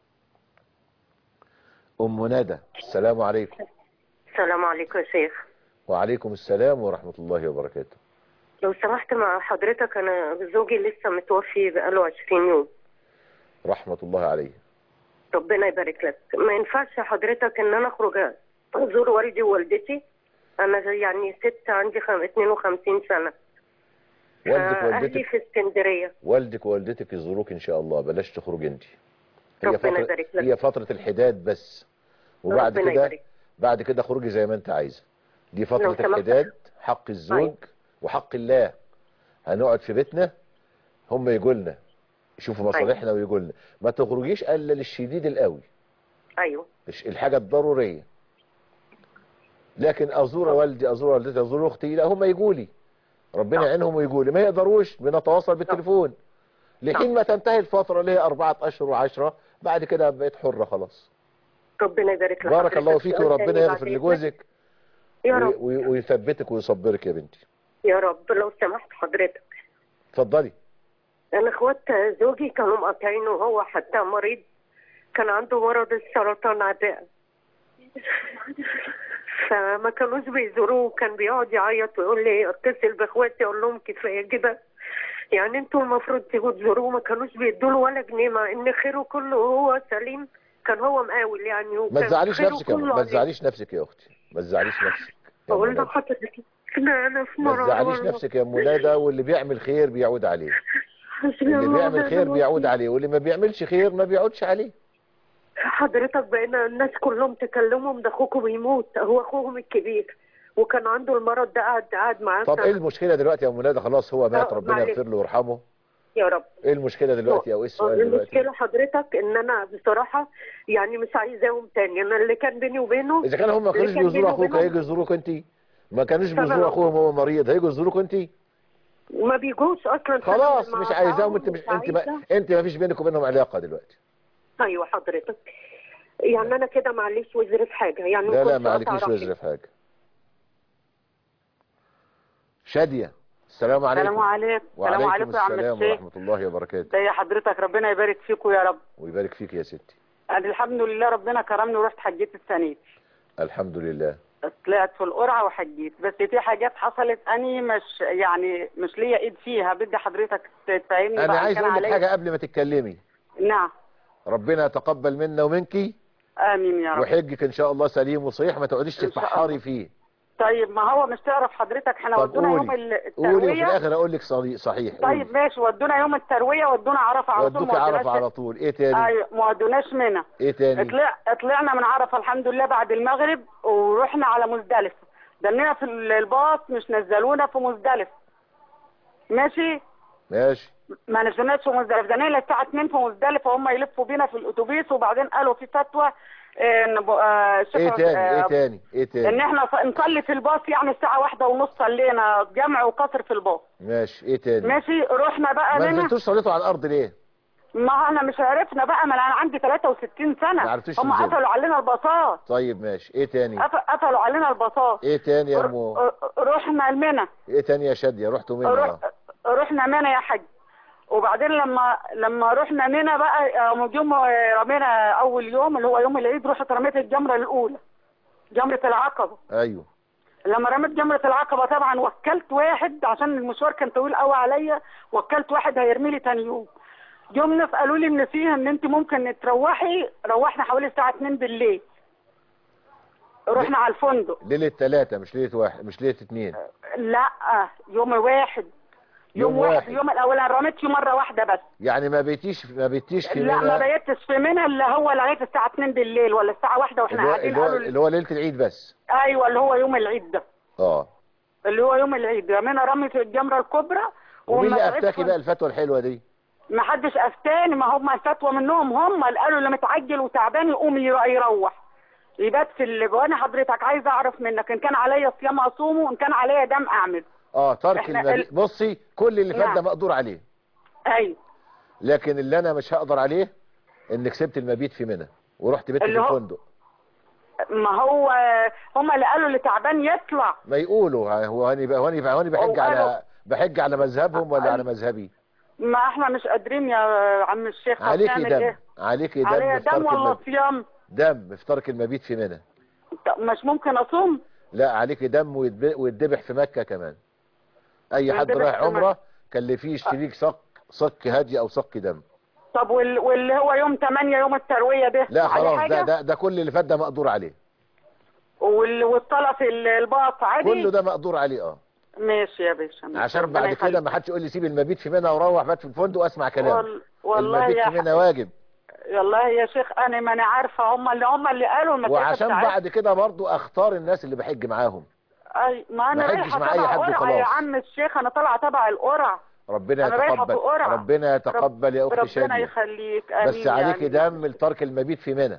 ام ندى السلام عليكم. السلام عليكم يا شيخ. وعليكم السلام ورحمة الله وبركاته. لو سمحت مع حضرتك، أنا زوجي لسه متوفي بقاله عشرين يوم. رحمة الله عليه. ربنا يبارك لك. ما ينفعش حضرتك إن أنا أخرج أزور والدي ووالدتي؟ أنا يعني ست عندي اثنين وخمسين سنة. والدك ووالدتك أهلي في اسكندرية. والدك ووالدتك يزوروك إن شاء الله، بلاش تخرج أنت. ربنا يبارك لك. هي فترة الحداد بس، وبعد كده يبارك. بعد كده خروجي زي ما أنت عايزة. دي فترة الحداد، حق الزوج أيوة. وحق الله. هنقعد في بيتنا، هم يجوا لنا يشوفوا مصالحنا أيوة. ويجوا لنا. ما تخرجيش الا للشديد القوي. ايوه. الحاجه الضروريه. لكن ازور والدي، ازور والدتي، ازور اختي، لا هم يجوا لي. ربنا يعينهم ويجوا لي. ما يقدروش بنتواصل بالتليفون. لحين ما تنتهي الفترة اللي هي أربعة أشهر وعشرة، بعد كده بقيت حرة خلاص. ربنا يبارك لك. بارك الله فيك وربنا يغفر لجوزك يا رب ويثبتك ويصبرك يا بنتي. يا رب. لو سمحت حضرتك. اتفضلي. انا اخوات زوجي كانوا مقاطعينه وهو حتى مريض، كان عنده مرض السرطان عداء، فما كانوش بيزوروه، كان بيقعد يعيط ويقول لي اتصل باخواتي اقول لهم كفايه كده، يعني انتوا المفروض تيجوا تزوروه. ما كانوش بيدوا له ولا جنيه مع ان خيره كله هو سليم، كان هو مقاول يعني. ما تزعليش نفسك يا ما تزعليش نفسك يا اختي، ما تزعليش نفسك. اقول له حضرتك انا انا في مرض. ما تزعليش نفسك يا ام ندى، واللي بيعمل خير بيعود عليه. اللي بيعمل خير بيعود عليه، واللي ما بيعملش خير ما بيعودش عليه. حضرتك بقينا الناس كلهم تكلمهم ده اخوكم بيموت، هو اخوهم الكبير وكان عنده المرض ده، قعد قعد معاه. طب ايه المشكله دلوقتي يا ام ندى؟ خلاص هو مات، ربنا يغفر له ويرحمه يا رب. ايه المشكله دلوقتي او ايه السؤال دلوقتي؟ المشكله حضرتك ان انا بصراحه يعني مش عايزاهم تاني. انا اللي كان بيني وبينه، اذا كان هم ما كانوش بيزوروا اخوك هيجوا يزوروك انت؟ ما كانوش بيزوروا اخوهم وهو مريض هيجوا يزوروك انت؟ ما بيجوش اصلا. خلاص مش عايزاهم انت. مش انت ما انت ما فيش بينك وبينهم علاقه دلوقتي. ايوه حضرتك. يعني انا كده معلش وزر في حاجه يعني. لا لا ما عليكيش وزر في حاجه. شاديه السلام عليكم. السلام عليكم. السلام عليكم يا عم الشيخ. السلام ورحمه الله وبركاته. زي حضرتك ربنا يبارك فيكم يا رب. ويبارك فيك يا ستي. انا الحمد لله ربنا كرمني ورحت حجيت السنه دي. الحمد لله. طلعت في القرعه وحجيت، بس في حاجات حصلت اني مش يعني مش ليا ايد فيها، بدي حضرتك تفهمني. انا عايز اقول لك حاجه قبل ما تتكلمي. نعم. ربنا يتقبل منا ومنكي. امين يا رب. وحجك ان شاء الله سليم وصحيح، ما تقعديش تتفحري فيه. طيب ما هو مش تعرف حضرتك احنا ودونا يوم الترويه. قولي وفي الاخر اقول لك صحيح. طيب ماشي، ودونا يوم الترويه ودونا عرفه على طول. ودوك عرفه على طول. ايه تاني؟ ايوه ما ودوناش منى. ايه تاني؟ طلع طلعنا من عرفه الحمد لله بعد المغرب ورحنا على مزدلفه، دلنا في الباص مش نزلونا في مزدلفه. ماشي؟ ماشي. ما نزلناش في مزدلفه، دلنا الساعه اتنين في مزدلفه وهم يلفوا بينا في الاتوبيس، وبعدين قالوا في فتوى ان آه ايه تاني؟ آه ايه تاني؟ ايه تاني؟ ان احنا نصلي في الباص يعني الساعه واحدة ونص صلينا جمع وقصر في الباص. ماشي. ايه تاني؟ ماشي. رحنا بقى ما نزلتوش صليتوا على الارض ليه؟ ما احنا مش عرفنا بقى، ما انا عندي ثلاثة وستين سنه. ما عرفتوش هم قفلوا علينا الباصات. طيب ماشي. ايه تاني؟ قفلوا علينا الباصات. ايه تاني يا ام؟ رحنا المنى. ايه تاني يا شاديه؟ رحتوا منى؟ رح... رحنا منى يا حاج. وبعدين لما لما رحنا منى بقى يوم رمينا اول يوم اللي هو يوم العيد، رحت رميت الجمره الاولى، جمره العقبه. ايوه. لما رميت جمره العقبه طبعا وكلت واحد عشان المشوار كان طويل قوي عليا، وكلت واحد هيرمي لي ثاني يوم. يوم ناس قالوا لي ان فيها ان انت ممكن تروحي، روحنا حوالي الساعه اتنين بالليل. رحنا على الفندق. ليله ثلاثة مش ليله واحد مش ليله اتنين. لا يوم واحد. يوم, يوم واحد. اليوم الاولاني رميت فيه مره واحده بس. يعني ما بيتيش ما بيتيش في منى؟ لا ما بيتش في منى اللي هو لغايه الساعه اتنين بالليل ولا الساعه واحدة واحنا قاعدين. اللي هو اللي هو ليله العيد بس. ايوه اللي هو يوم العيد ده. اه اللي هو يوم العيد رمينا رمي في الجمره الكبرى. ومين اللي افتاكي بقى الفتوى الحلوه دي؟ ما حدش افتاني، ما هم الفتوى منهم هم اللي قالوا اللي متعجل وتعبان يقوم يروح يبات في اللي وانا حضرتك عايزه اعرف منك ان كان عليا صيام اصومه وان كان عليا دم اعمل. اه ترك المبيت. بصي كل اللي فات ده مقدور عليه. ايوه. لكن اللي انا مش هقدر عليه انك سبت المبيت في منى ورحت بيت في الفندق. ما هو هم اللي قالوا اللي تعبان يطلع. ما يقولوا هو هاني بقى هاني هاني بحج على بحج على مذهبهم ولا على مذهبي؟ ما احنا مش قادرين يا عم الشيخ. عليكي دم إيه؟ عليكي دم. عليا دم ولا صيام؟ دم في ترك المبيت في منى. مش ممكن اصوم؟ لا عليكي دم ويتذبح في مكة كمان. اي حد رايح عمره كلفيه يشتريك صك صك هدي او صك دم. طب وال... واللي هو يوم تمانية يوم الترويه ده؟ لا خلاص ده ده ده كل اللي فات ده مقدور عليه. وال... والطلع في الباص عادي؟ كله ده مقدور عليه. اه ماشي يا باشا. عشان بعد كده ما حدش يقول لي سيب المبيت في منى وروح بات في الفندق واسمع كلام. وال... والله المبيت في منى واجب. والله يا شيخ انا ما انا عارفه هم اللي هم اللي قالوا المسافه. وعشان بعد كده برضو اختار الناس اللي بحج معاهم. اي ما انا رايحه مع اي حد خلاص يا عم الشيخ، انا طالعه تبع القرعه. ربنا يتقبل. ربنا يتقبل يا اختي شاديه. ربنا يخليك. امين. بس عليكي دم لترك المبيت في منى.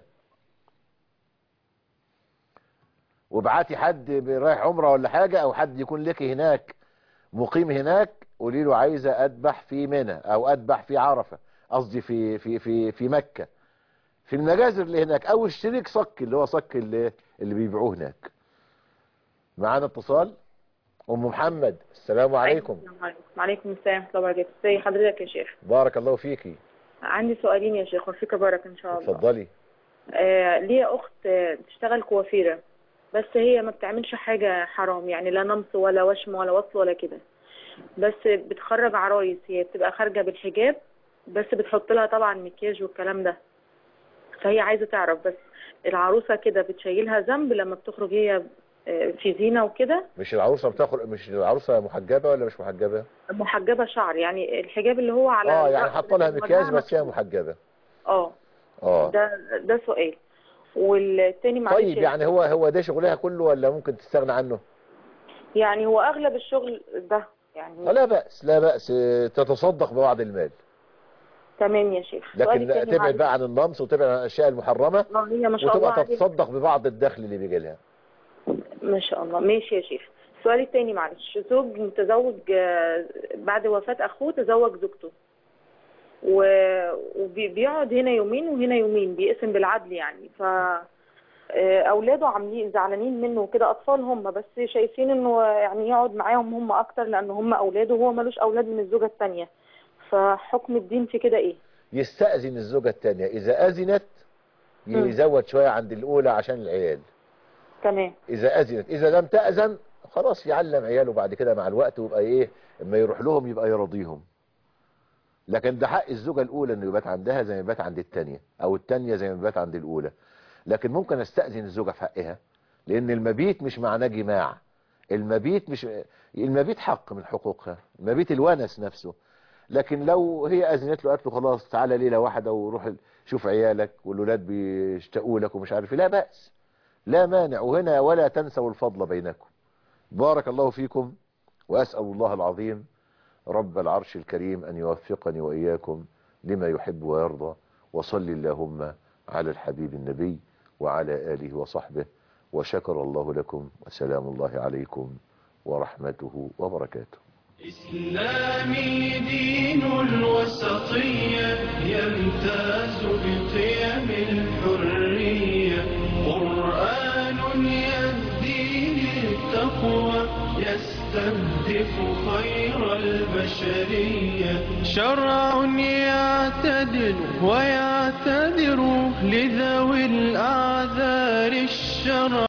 وابعتي حد رايح عمره ولا حاجه او حد يكون لك هناك مقيم هناك قولي له عايزة اذبح في منى او اذبح في عرفة، قصدي في في في في مكة، في المجازر اللي هناك، او اشتريك صك اللي هو صك اللي, اللي بيبيعوه هناك. معانا اتصال. ام محمد، السلام عليكم. وعليكم السلام ورحمه الله وبركاته. ازي حضرتك يا شيخ؟ بارك الله فيكي. عندي سؤالين يا شيخ وفيك بارك ان شاء الله. اتفضلي. آه ليا اخت بتشتغل كوافيره، بس هي ما بتعملش حاجه حرام، يعني لا نمص ولا وشم ولا وصل ولا كده، بس بتخرج عرايس، هي بتبقى خارجه بالحجاب بس بتحط لها طبعا مكياج والكلام ده. فهي عايزه تعرف بس العروسه كده بتشيلها ذنب لما بتخرج هي في زينه وكده؟ مش العروسه بتخرج، مش العروسه محجبه ولا مش محجبه؟ محجبه شعر، يعني الحجاب اللي هو على اه يعني حاطه لها مكياج بس هي محجبه. اه اه ده ده سؤال. والتاني معلش. طيب يعني هو هو ده شغلها كله ولا ممكن تستغنى عنه؟ يعني هو اغلب الشغل ده يعني. لا بأس لا بأس تتصدق ببعض المال. تمام يا شيخ. لكن تبعد بقى عن النمص وتبعد عن الاشياء المحرمه، هي ما شاء الله وتبقى تتصدق ببعض الدخل اللي بيجي لها. ما شاء الله. ماشي يا شيخ. السؤال الثاني معلش، زوج متزوج بعد وفاة اخوه تزوج زوجته وبيقعد هنا يومين وهنا يومين، بيقسم بالعدل يعني. ف اولاده عاملين زعلانين منه وكده، اطفال هم، بس شايفين انه يعني يقعد معاهم هم اكتر لان هم اولاده وهو ملوش اولاد من الزوجه الثانيه. فحكم الدين في كده ايه؟ يستأذن الزوجه الثانيه، اذا اذنت يزود شويه عند الاولى عشان العيال. تمام. اذا اذنت، اذا لم تأذن خلاص يعلم عياله بعد كده مع الوقت، ويبقى ايه اما يروح لهم يبقى يرضيهم. لكن ده حق الزوجه الاولى انه يبات عندها زي ما يبات عند الثانيه، او الثانيه زي ما يبات عند الاولى. لكن ممكن استأذن الزوجه في حقها، لان المبيت مش معناه جماع. المبيت مش المبيت حق من حقوقها، المبيت الونس نفسه. لكن لو هي اذنت له قالت له خلاص تعالى ليله واحده وروح شوف عيالك والولاد بيشتاقوا لك ومش عارف، لا بأس لا مانع. وهنا ولا تنسوا الفضل بينكم. بارك الله فيكم، وأسأل الله العظيم رب العرش الكريم أن يوفقني وإياكم لما يحب ويرضى. وصل اللهم على الحبيب النبي وعلى آله وصحبه، وشكر الله لكم، وسلام الله عليكم ورحمته وبركاته. إسلامي دين الوسطية يمتاز بقيم الحرية، قرآن يهدي للتقوى يستهدف خير البشرية، شرع يعتدل ويعتذر لذوي الأعذار الشرع.